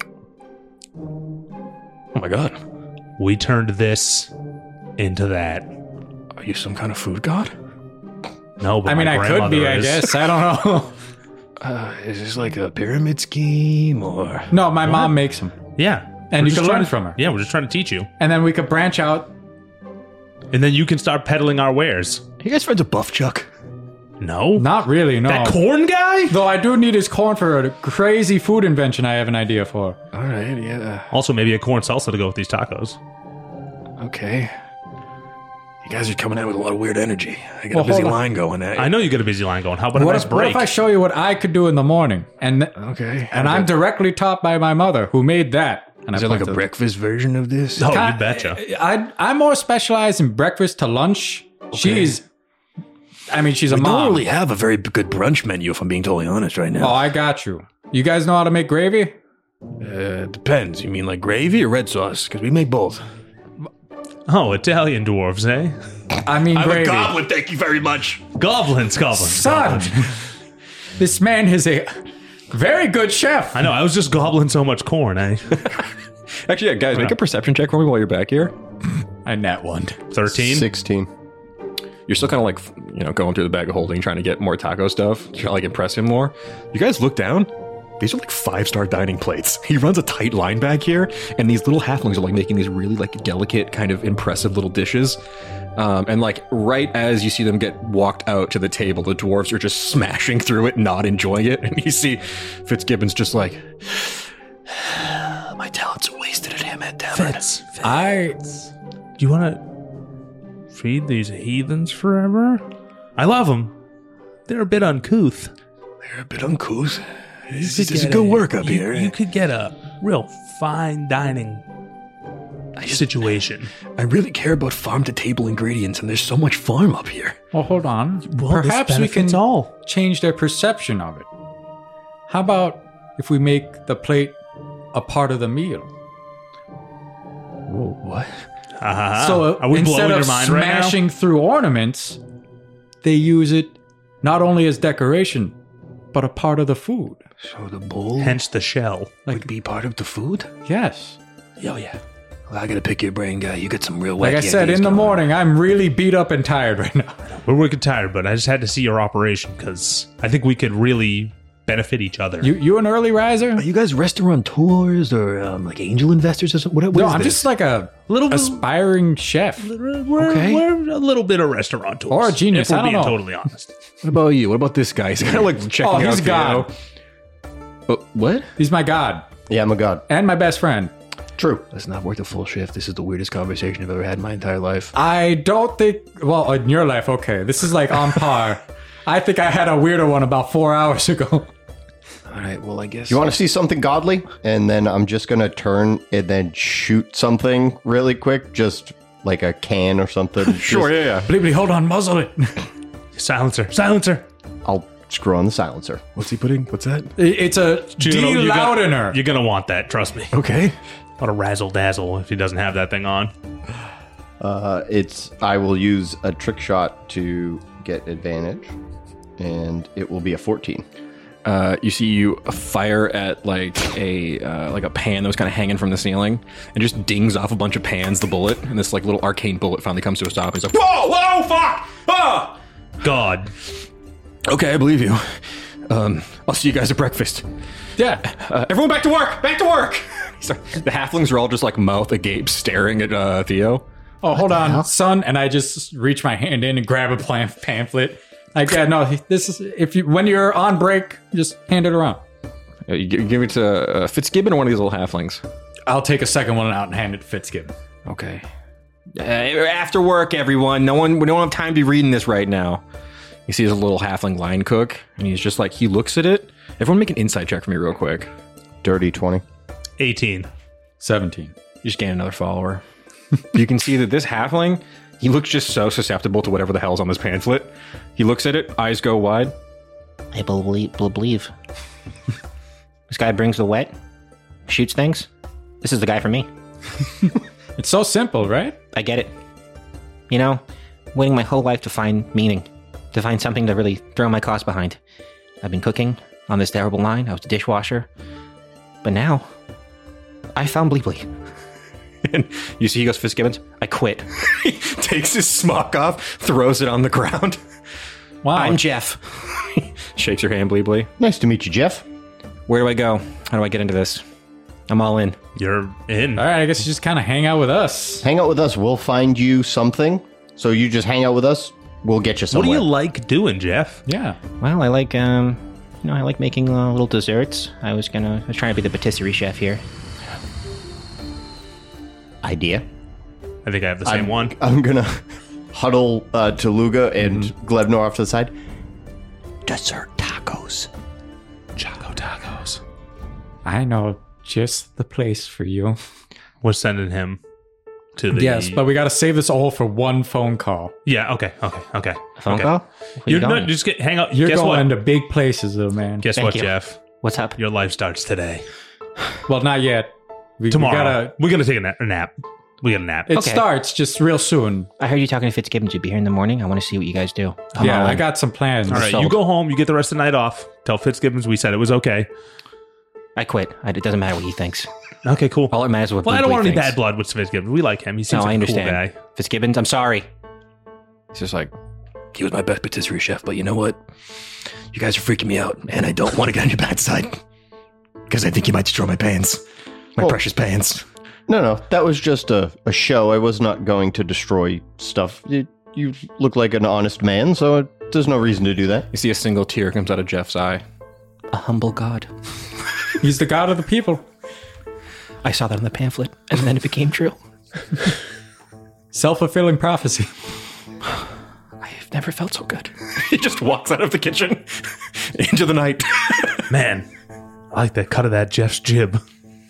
Oh my god. We turned this into that. Are you some kind of food god? No, but I mean, my I could be. grandmother I is. guess. I don't know. Uh, is this like a pyramid scheme or? No, my mom makes them, Yeah. and We're you just can trying learn to- from her. Yeah, we're just trying to teach you. And then we could branch out. And then you can start peddling our wares. Are you guys friends with Buff Chuck? No. Not really. No. That corn guy? Though I do need his corn for a crazy food invention. I have an idea for. All right. Yeah. Also, maybe a corn salsa to go with these tacos. Okay. You guys are coming out with a lot of weird energy. I got Well, a busy hold on. line going at you. I know you got a busy line going. How about What a nice if, what break? if I show you what I could do in the morning? And th- Okay. and I'm directly taught by my mother, who made that. And Is I there like point a to- breakfast version of this? oh, you Ki- betcha. I, I'm more specialized in breakfast to lunch. She's, I mean, she's a We mom. don't really have a very b- good brunch menu, if I'm being totally honest right Oh, now. I got you. You guys know how to make gravy? Uh, depends. You mean like gravy or red sauce? Because we make both. Oh, Italian dwarves, eh? I mean, gravy. thank you very much. Goblins, goblins. Son, this man is a very good chef. I know, I was just gobbling so much corn, eh? Actually, yeah, guys, make a perception check for me while you're back here. I net one. thirteen? sixteen. You're still kind of like, you know, going through the bag of holding, trying to get more taco stuff, trying to like impress him more. You guys look down. These are like five-star dining plates. He runs a tight line back here, and these little halflings are like making these really like delicate, kind of impressive little dishes. Um, and like right as you see them get walked out to the table, the dwarves are just smashing through it, not enjoying it. And you see Fitzgibbon's just like, My talents are wasted at Hamhead Tavern. I Do you want to feed these heathens forever? I love them. They're a bit uncouth. They're a bit uncouth. This You could is get good a- work up you- here. You could get a real fine dining situation. I really care about farm-to-table ingredients, and there's so much farm up here. Well, hold on. Well, this Perhaps we can benefits all. change their perception of it. How about if we make the plate a part of the meal? Whoa, what? Uh-huh. So Are we instead blowing of your mind right now? smashing through ornaments, they use it not only as decoration, but a part of the food. So the bowl Hence the shell. would be part of the food? Yes. Oh, yeah. Well, I gotta pick your brain, guy. You got some real Like wacky I said, ideas in the going. morning, I'm really beat up and tired right now. We're working tired, but I just had to see your operation because I think we could really benefit each other. You you an early riser? Are you guys restaurateurs or um, like angel investors or something? What, what No, is I'm this? just like a Little- aspiring chef. we're, Okay. we're a little bit of restaurateurs. Or a genius, If we're I don't being know. totally honest. What about you? What about this guy? He's kind of like checking Oh, out. he's God. Theo. Oh, what? He's my god Yeah, I'm a god. and my best friend. True. That's not worth a full shift. This is the weirdest conversation I've ever had in my entire life. I don't think. Well, in your life, okay, this is like on par. I think I had a weirder one about four hours ago. All right, well, I guess. You want to see something godly? And then I'm just going to turn and then shoot something really quick, just like a can or something. Sure, Just- yeah, yeah. Bleeply, hold on, muzzle it. Silencer. Silencer. I'll screw on the silencer. What's he putting? What's that? It's a You're gonna- you're gonna- de-loudener. You're going to want that, trust me. Okay. What a razzle dazzle if he doesn't have that thing on. Uh, it's I will use a trick shot to get advantage, and it will be a fourteen. Uh, you see you fire at like a uh, like a pan that was kind of hanging from the ceiling, and just dings off a bunch of pans. The bullet, and this like little arcane bullet finally comes to a stop. He's like, "Whoa, whoa, fuck! Ah!" God. Okay, I believe you. Um, I'll see you guys at breakfast. Yeah. Uh, everyone, back to work! Back to work! He's like- the halflings are all just like mouth agape, staring at uh, Theo. Oh, hold on, son. And I just reach my hand in and grab a plan- pamphlet. Like, yeah, no, this is if you when you're on break, just hand it around. Uh, you gi- give it to uh, Fitzgibbon or one of these little halflings. I'll take a second one out and hand it to Fitzgibbon. Okay. Uh, after work, everyone. No one. We don't have time to be reading this right now. He sees a little halfling line cook, and he's just like he looks at it. Everyone, make an insight check for me, real quick. Dirty twenty. eighteen. seventeen. You just gain another follower. You can see that this halfling, he looks just so susceptible to whatever the hell's on this pamphlet. He looks at it, eyes go wide. I believe. believe. This guy brings the wet, shoots things. This is the guy for me. It's so simple, right? I get it. You know, waiting my whole life to find meaning, to find something to really throw my cause behind. I've been cooking on this terrible line. I was the dishwasher. But now, I found Bleeply. And you see he goes, Fitzgibbons, I quit. He takes his smock off, throws it on the ground. Wow. I'm Jeff. Shakes your hand, Bleebly. Nice to meet you, Jeff. Where do I go? How do I get into this? I'm all in. You're in. All right, I guess you just kind of hang out with us. Hang out with us. We'll find you something. So you just hang out with us. We'll get you What do somewhere. you like doing, Jeff? Yeah. Well, I like, um, you know, I like making uh, little desserts. I was gonna, I was trying to be the patisserie chef here. Idea. I think I have the same I'm, one. I'm gonna huddle uh, to Luga and Glebnor off to the side. Dessert tacos. Choco tacos. I know just the place for you. We're sending him to the. Yes, but we got to save this all for one phone call. Yeah, okay, okay, okay. Phone okay. call? Where You're you not going? just get hang out. You're Guess going what? to big places, little man. Guess Thank what, you. Jeff? What's up? Your life starts today. Well, not yet. We, Tomorrow. We gotta, We're gonna take a nap. A nap. We got a nap. it Okay. starts just real soon. I heard you talking to Fitzgibbons. You'll be here in the morning. I want to see what you guys do. I'm yeah, all I in. got some plans. All right, you sold. go home. You get the rest of the night off. Tell Fitzgibbons we said it was okay. I quit. I, it doesn't matter what he thinks. Okay, cool. All that matters is what Well, I don't Bleebly want any thinks. bad blood with Fitzgibbons. We like him. He seems No, like I a understand. cool guy. Fitzgibbons, I'm sorry. He's just like, He was my best patisserie chef, but you know what? You guys are freaking me out, and I don't want to get on your bad side. Because I think you might destroy my pants. My Oh. precious pants. No, no, that was just a, a show. I was not going to destroy stuff. You, you look like an honest man, so it, there's no reason to do that. you see a single tear comes out of Jeff's eye. A humble god. He's the god of the people. I saw that on the pamphlet, and then it became true. Self-fulfilling prophecy. I've never felt so good. He just walks out of the kitchen into the night. Man, I like that cut of that Jeff's jib.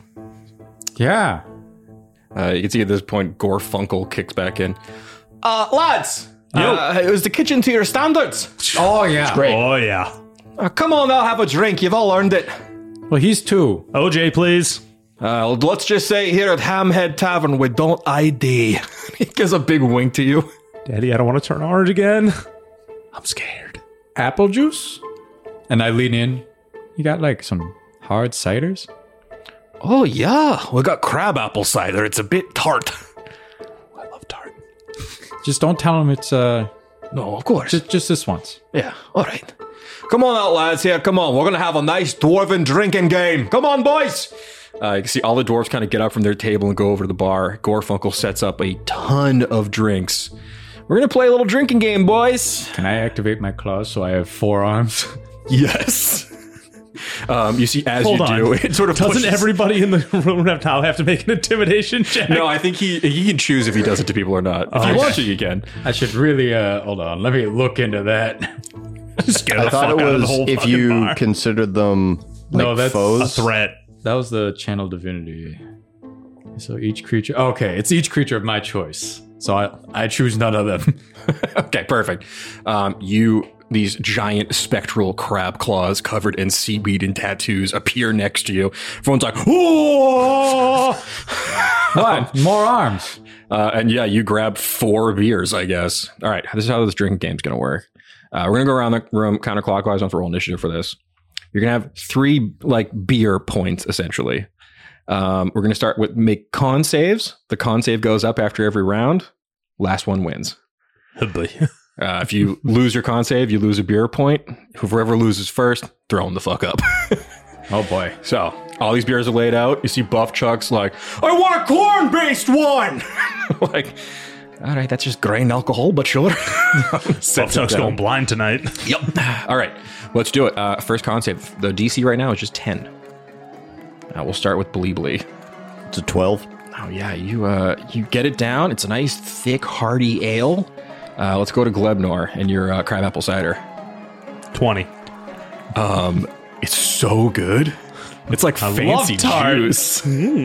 Yeah. Uh, you can see at this point, Gorfunkel kicks back in. Uh, lads! Uh, it was the kitchen to your standards. Oh, yeah. Great. Oh, yeah. Uh, come on now, have a drink. You've all earned it. Well, he's two. O J, please. Uh, let's just say here at Hamhead Tavern, we don't I D. He gives a big wink to you. Daddy, I don't want to turn orange again. I'm scared. Apple juice? And I lean in. You got like some hard ciders? Oh, yeah. We got crab apple cider. It's a bit tart. I love tart. Just don't tell him it's uh No, of course. just just this once. Yeah, all right. Come on out, lads. Here, come on. We're going to have a nice dwarven drinking game. Come on, boys. Uh, you can see all the dwarves kind of get up from their table and go over to the bar. Gorfunkel sets up a ton of drinks. We're going to play a little drinking game, boys. Can I activate my claws so I have four arms? Yes. Um, you see, as Hold you on. do, it sort of Doesn't pushes- everybody in the room have now have to make an intimidation check? No, I think he he can choose if he does it to people or not. If he Okay. wants to, you can. I should really uh hold on. Let me look into that. Scare I the thought fuck it out of the was whole if fucking you bar. considered them like No, that's a foes. threat. That was the channel divinity. So each creature okay, it's each creature of my choice. So I I choose none of them. Okay, perfect. Um, you, these giant spectral crab claws covered in seaweed and tattoos appear next to you. Everyone's like, "Whoa!" What? More arms. Uh, and yeah, you grab four beers, I guess. All right, this is how this drinking game's going to work. Uh, we're going to go around the room counterclockwise on for roll initiative for this. You're going to have three like beer points, essentially. Um, we're going to start with make con saves. The con save goes up after every round. Last one wins. Oh, boy. Uh, if you lose your con save, you lose a beer point. Whoever loses first, throw them the fuck up. Oh boy. So, all these beers are laid out. You see Buff Chuck's like, I want a corn-based one! Like, all right, that's just grain alcohol, but sure. Buff Chuck's going blind tonight. Yep. All right, let's do it. Uh, first con save. The D C right now is just ten. Uh, we'll start with Blee Blee. It's a twelve. Oh, yeah, you uh, you get it down. It's a nice, thick, hearty ale. Uh, let's go to Glebnor and your uh, crab apple cider. twenty. Um, it's so good. It's like I fancy love tart. juice.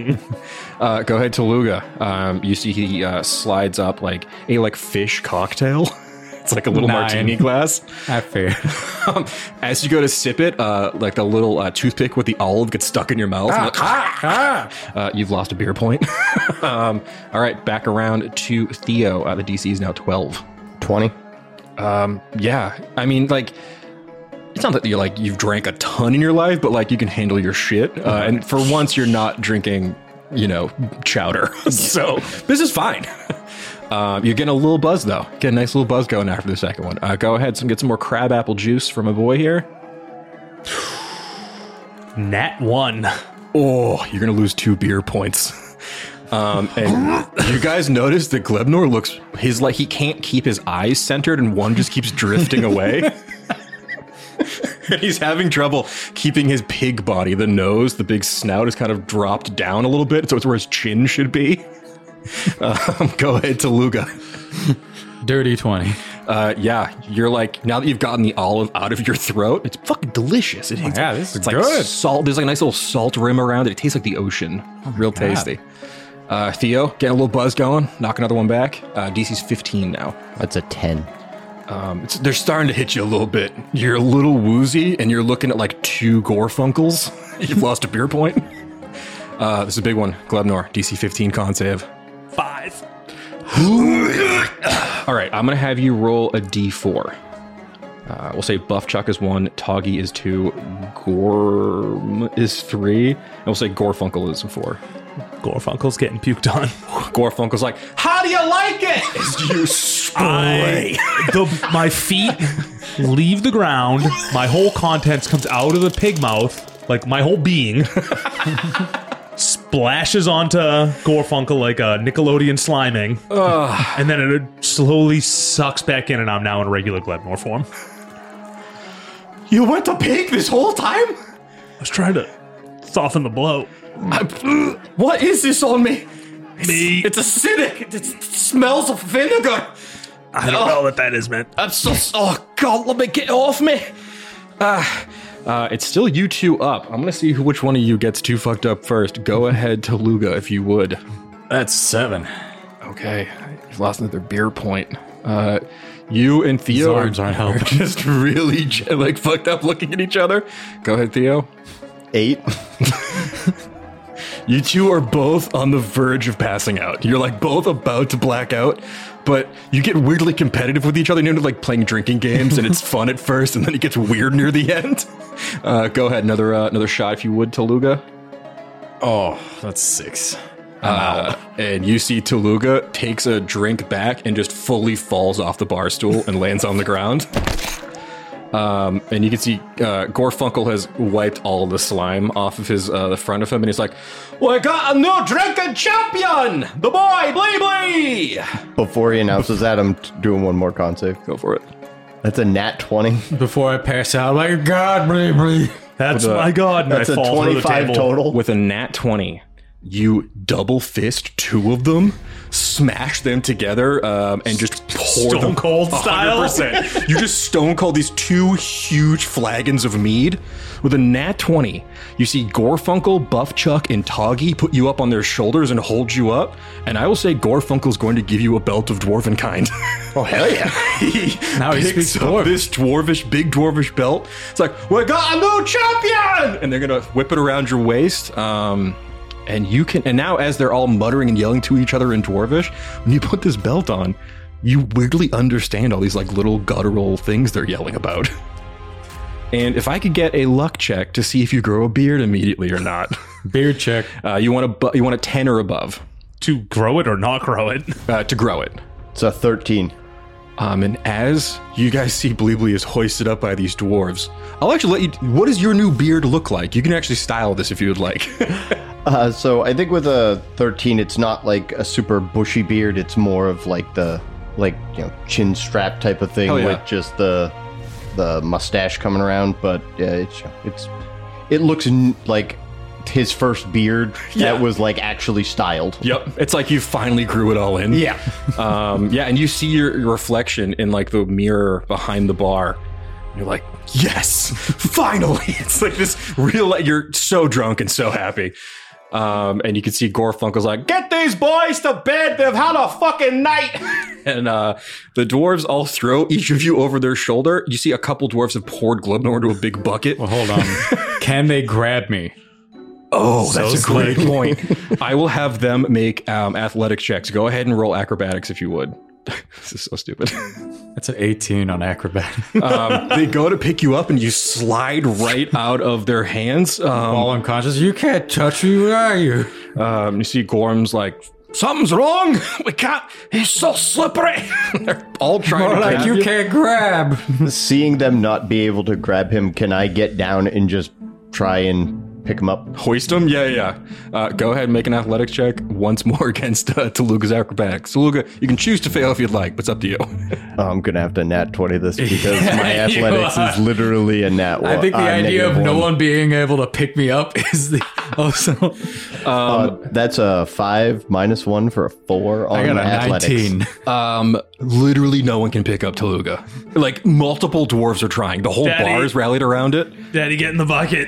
uh, go ahead to Luga. Um, you see he uh, slides up like a like fish cocktail. It's like a little Nine. martini glass. I fear. Um, as you go to sip it, uh, like the little uh, toothpick with the olive gets stuck in your mouth. and like, uh, you've lost a beer point. um, all right, back around to Theo. Uh, the D C is now twelve. twenty. Um, yeah, I mean, like, it's not that you're like you've drank a ton in your life, but like you can handle your shit. Uh, and for once, you're not drinking, you know, chowder. So this is fine. Um, you're getting a little buzz though. Get a nice little buzz going after the second one. Uh, go ahead and get some more crab apple juice from a boy here. Nat one. Oh, you're gonna lose two beer points. Um, and you guys notice that Glebnor looks his like he can't keep his eyes centered, and one just keeps drifting away. He's having trouble keeping his pig body. The nose, the big snout, is kind of dropped down a little bit, so it's where his chin should be. Um, go ahead to Luga. Dirty twenty. Uh, yeah, you're like, now that you've gotten the olive out of your throat, it's fucking delicious. It, it's, yeah, this is it's like good. salt. There's like a nice little salt rim around it. It tastes like the ocean. Real God. tasty. Uh, Theo, getting a little buzz going. Knock another one back. Uh, D C's fifteen now. That's a ten. Um, it's, they're starting to hit you a little bit. You're a little woozy, and you're looking at like two Gorfunkels. You've lost a beer point. Uh, this is a big one. Glebnor, D C fifteen con save. Five. All right, I'm going to have you roll a d four. Uh, we'll say Buff Chuck is one, Toggy is two, Gorm is three, and we'll say Gorfunkel is four. Gorfunkel's getting puked on. Gorfunkel's like, how do you like it? As you spray. I, the, my feet leave the ground. My whole contents comes out of the pig mouth. Like my whole being. Splashes onto Gorfunkel like a Nickelodeon sliming. Ugh. And then it slowly sucks back in, and I'm now in regular Glebnor form. You went to pig this whole time? I was trying to soften the blow. I, what is this on me? Me. It's acidic. It, it smells of vinegar. I don't know what that is, man. I'm so. Oh God, let me get it off me. Uh, uh, it's still you two up. I'm gonna see who, which one of you gets too fucked up first. Go ahead, Taluga, if you would. That's seven. Okay, you've lost another beer point. Uh, you and Theo are, arms aren't are helping. just really like fucked up, looking at each other. Go ahead, Theo. Eight. You two are both on the verge of passing out. You're like both about to black out, but you get weirdly competitive with each other. You end up like playing drinking games, and it's fun at first, and then it gets weird near the end. Uh, go ahead, another uh, another shot if you would, Taluga. Oh, that's six. Uh, and you see Taluga takes a drink back and just fully falls off the bar stool and lands on the ground. Um, and you can see uh, Gorfunkel has wiped all of the slime off of his uh, the front of him, and he's like, "We got a new drinking champion, the boy Blee Blee." Before he announces that, I'm t- doing one more con save. Go for it. That's a nat twenty. Before I pass out, like, God, breathe, breathe. That's With a- my god. And That's I a fall through the twenty-five table. total. With a nat twenty, you double fist two of them, smash them together, um, and just pour Stone them Cold one style? hundred percent. You just stone cold these two huge flagons of mead. With a nat twenty, you see Gorfunkel, Buffchuck, and Toggy put you up on their shoulders and hold you up. And I will say Gorfunkel's going to give you a belt of dwarven kind. Oh, hell yeah. he Now he picks speaks up dwarf. this dwarvish, big dwarvish belt. It's like, we got a new champion! And they're going to whip it around your waist. Um... And you can, and now as they're all muttering and yelling to each other in Dwarvish, when you put this belt on, you weirdly understand all these like little guttural things they're yelling about. And if I could get a luck check to see if you grow a beard immediately or not, Beard check. uh, you want a bu- you want a ten or above To grow it or not grow it. uh, to grow it. It's a thirteen. Um, and as you guys see Bleebly is hoisted up by these dwarves, I'll actually let you. What does your new beard look like? You can actually style this if you would like. Uh, so I think with a thirteen, it's not like a super bushy beard. It's more of like the like you know chin strap type of thing Hell yeah. with just the the mustache coming around. But yeah, it's it's it looks n- like his first beard Yeah. that was like actually styled. Yep, it's like you finally grew it all in. Yeah. um, yeah, and you see your, your reflection in like the mirror behind the bar. And you're like, yes, finally! It's like this real. You're so drunk and so happy. Um, and you can see Gorfunkel's like, get these boys to bed. They've had a fucking night. And uh, the dwarves all throw each of you over their shoulder. You see a couple dwarves have poured Glubnor into a big bucket. Well, hold on. Can they grab me? Oh, that's So a great slick. point. I will have them make um, athletics checks. Go ahead and roll acrobatics if you would. This is so stupid. That's an eighteen on acrobat. Um, they go to pick you up and you slide right out of their hands. Um, All unconscious. You can't touch me. Where are you? um, you see Gorm's like, something's wrong. We can't. He's so slippery. They're all trying More to like grab you can't grab. Seeing them not be able to grab him, can I get down and just try and pick him up? Hoist him? Yeah, yeah. Uh, go ahead and make an athletics check once more against uh, Taluga's acrobatics. Taluga, you can choose to fail if you'd like, but it's up to you. Oh, I'm gonna have to nat twenty this because my You athletics are. is literally a nat one. I think the uh, idea of negative no one. one being able to pick me up is the also. Uh, that's a five minus one for a four on I got a athletics. nineteen. Um, literally no one can pick up Taluga. Like, multiple dwarves are trying. The whole Daddy. bar is rallied around it. Daddy, get in the bucket.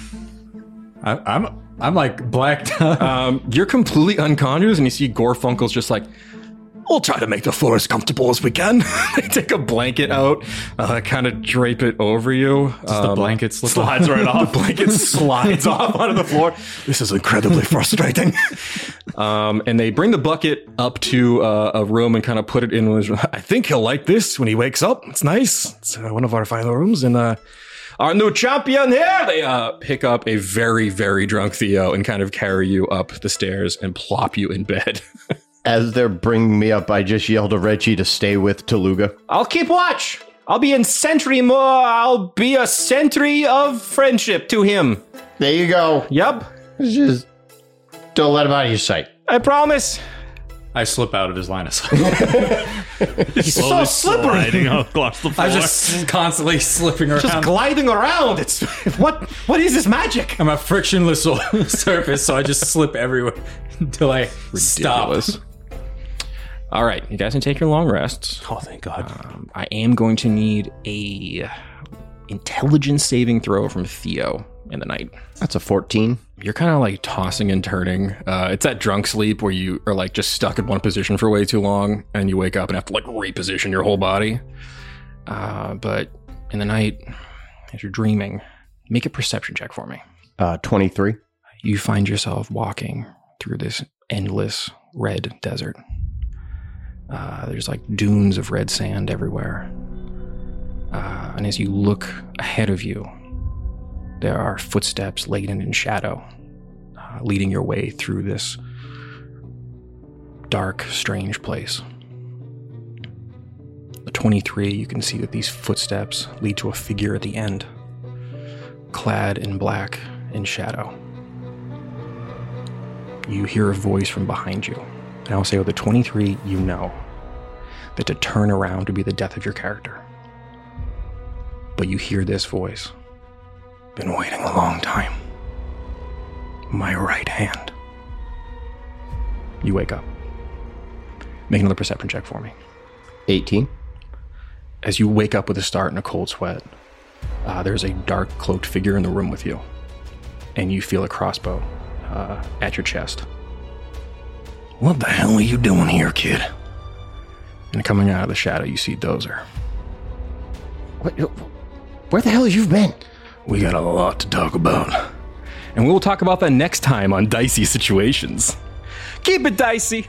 I, I'm I'm like blacked out. Um, you're completely unconscious, and you see Gorfunkel's just like, we'll try to make the floor as comfortable as we can. They take a blanket out, uh, kind of drape it over you. Does the Um, blanket slip Slides right off. The blanket slides off onto the floor. This is incredibly frustrating. Um, and they bring the bucket up to uh, a room and kind of put it in his room. I think he'll like this when he wakes up. It's nice. It's uh, one of our final rooms. And uh, our new champion here. They uh, pick up a very, very drunk Theo and kind of carry you up the stairs and plop you in bed. As they're bringing me up, I just yell to Reggie to stay with Taluga. I'll keep watch. I'll be in sentry more. I'll be a sentry of friendship to him. There you go. Yep. Just don't let him out of your sight. I promise. I slip out of his line of sight. He's so Slowly slippery. sliding across the floor. I'm just constantly slipping around. Just gliding around. It's what? What is this magic? I'm a frictionless surface, so I just slip everywhere. until I stop. Ridiculous. All right, you guys can take your long rests. Oh, thank God. Um, I am going to need a intelligence saving throw from Theo in the night. That's a fourteen. You're kind of like tossing and turning. Uh, it's that drunk sleep where you are like just stuck in one position for way too long, and you wake up and have to like reposition your whole body. Uh, but in the night, as you're dreaming, make a perception check for me. Uh, twenty-three. You find yourself walking through this endless red desert. Uh, there's like dunes of red sand everywhere. Uh, and as you look ahead of you, there are footsteps laden in shadow, uh, leading your way through this dark, strange place. The twenty-three, you can see that these footsteps lead to a figure at the end, clad in black in shadow. You hear a voice from behind you. And I'll say with the twenty-three, you know that to turn around would be the death of your character. But you hear this voice. Been waiting a long time. My right hand. You wake up. Make another perception check for me. eighteen. As you wake up with a start and a cold sweat, uh, there's a dark cloaked figure in the room with you. And you feel a crossbow uh, at your chest. What the hell are you doing here, kid? And coming out of the shadow, you see Dozer. What? Where the hell have you been? We got a lot to talk about. And we will talk about that next time on Dicey Situations. Keep it dicey!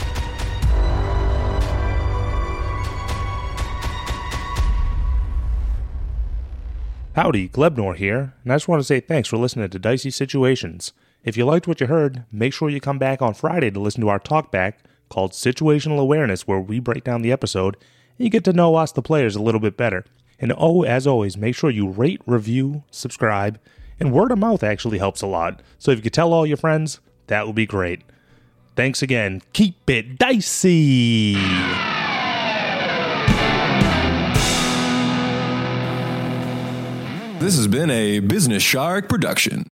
Howdy, Glebnor here, and I just want to say thanks for listening to Dicey Situations. If you liked what you heard, make sure you come back on Friday to listen to our talkback called Situational Awareness, where we break down the episode and you get to know us, the players, a little bit better. And oh, as always, make sure you rate, review, subscribe, and word of mouth actually helps a lot. So if you could tell all your friends, that would be great. Thanks again. Keep it dicey! This has been a Business Shark production.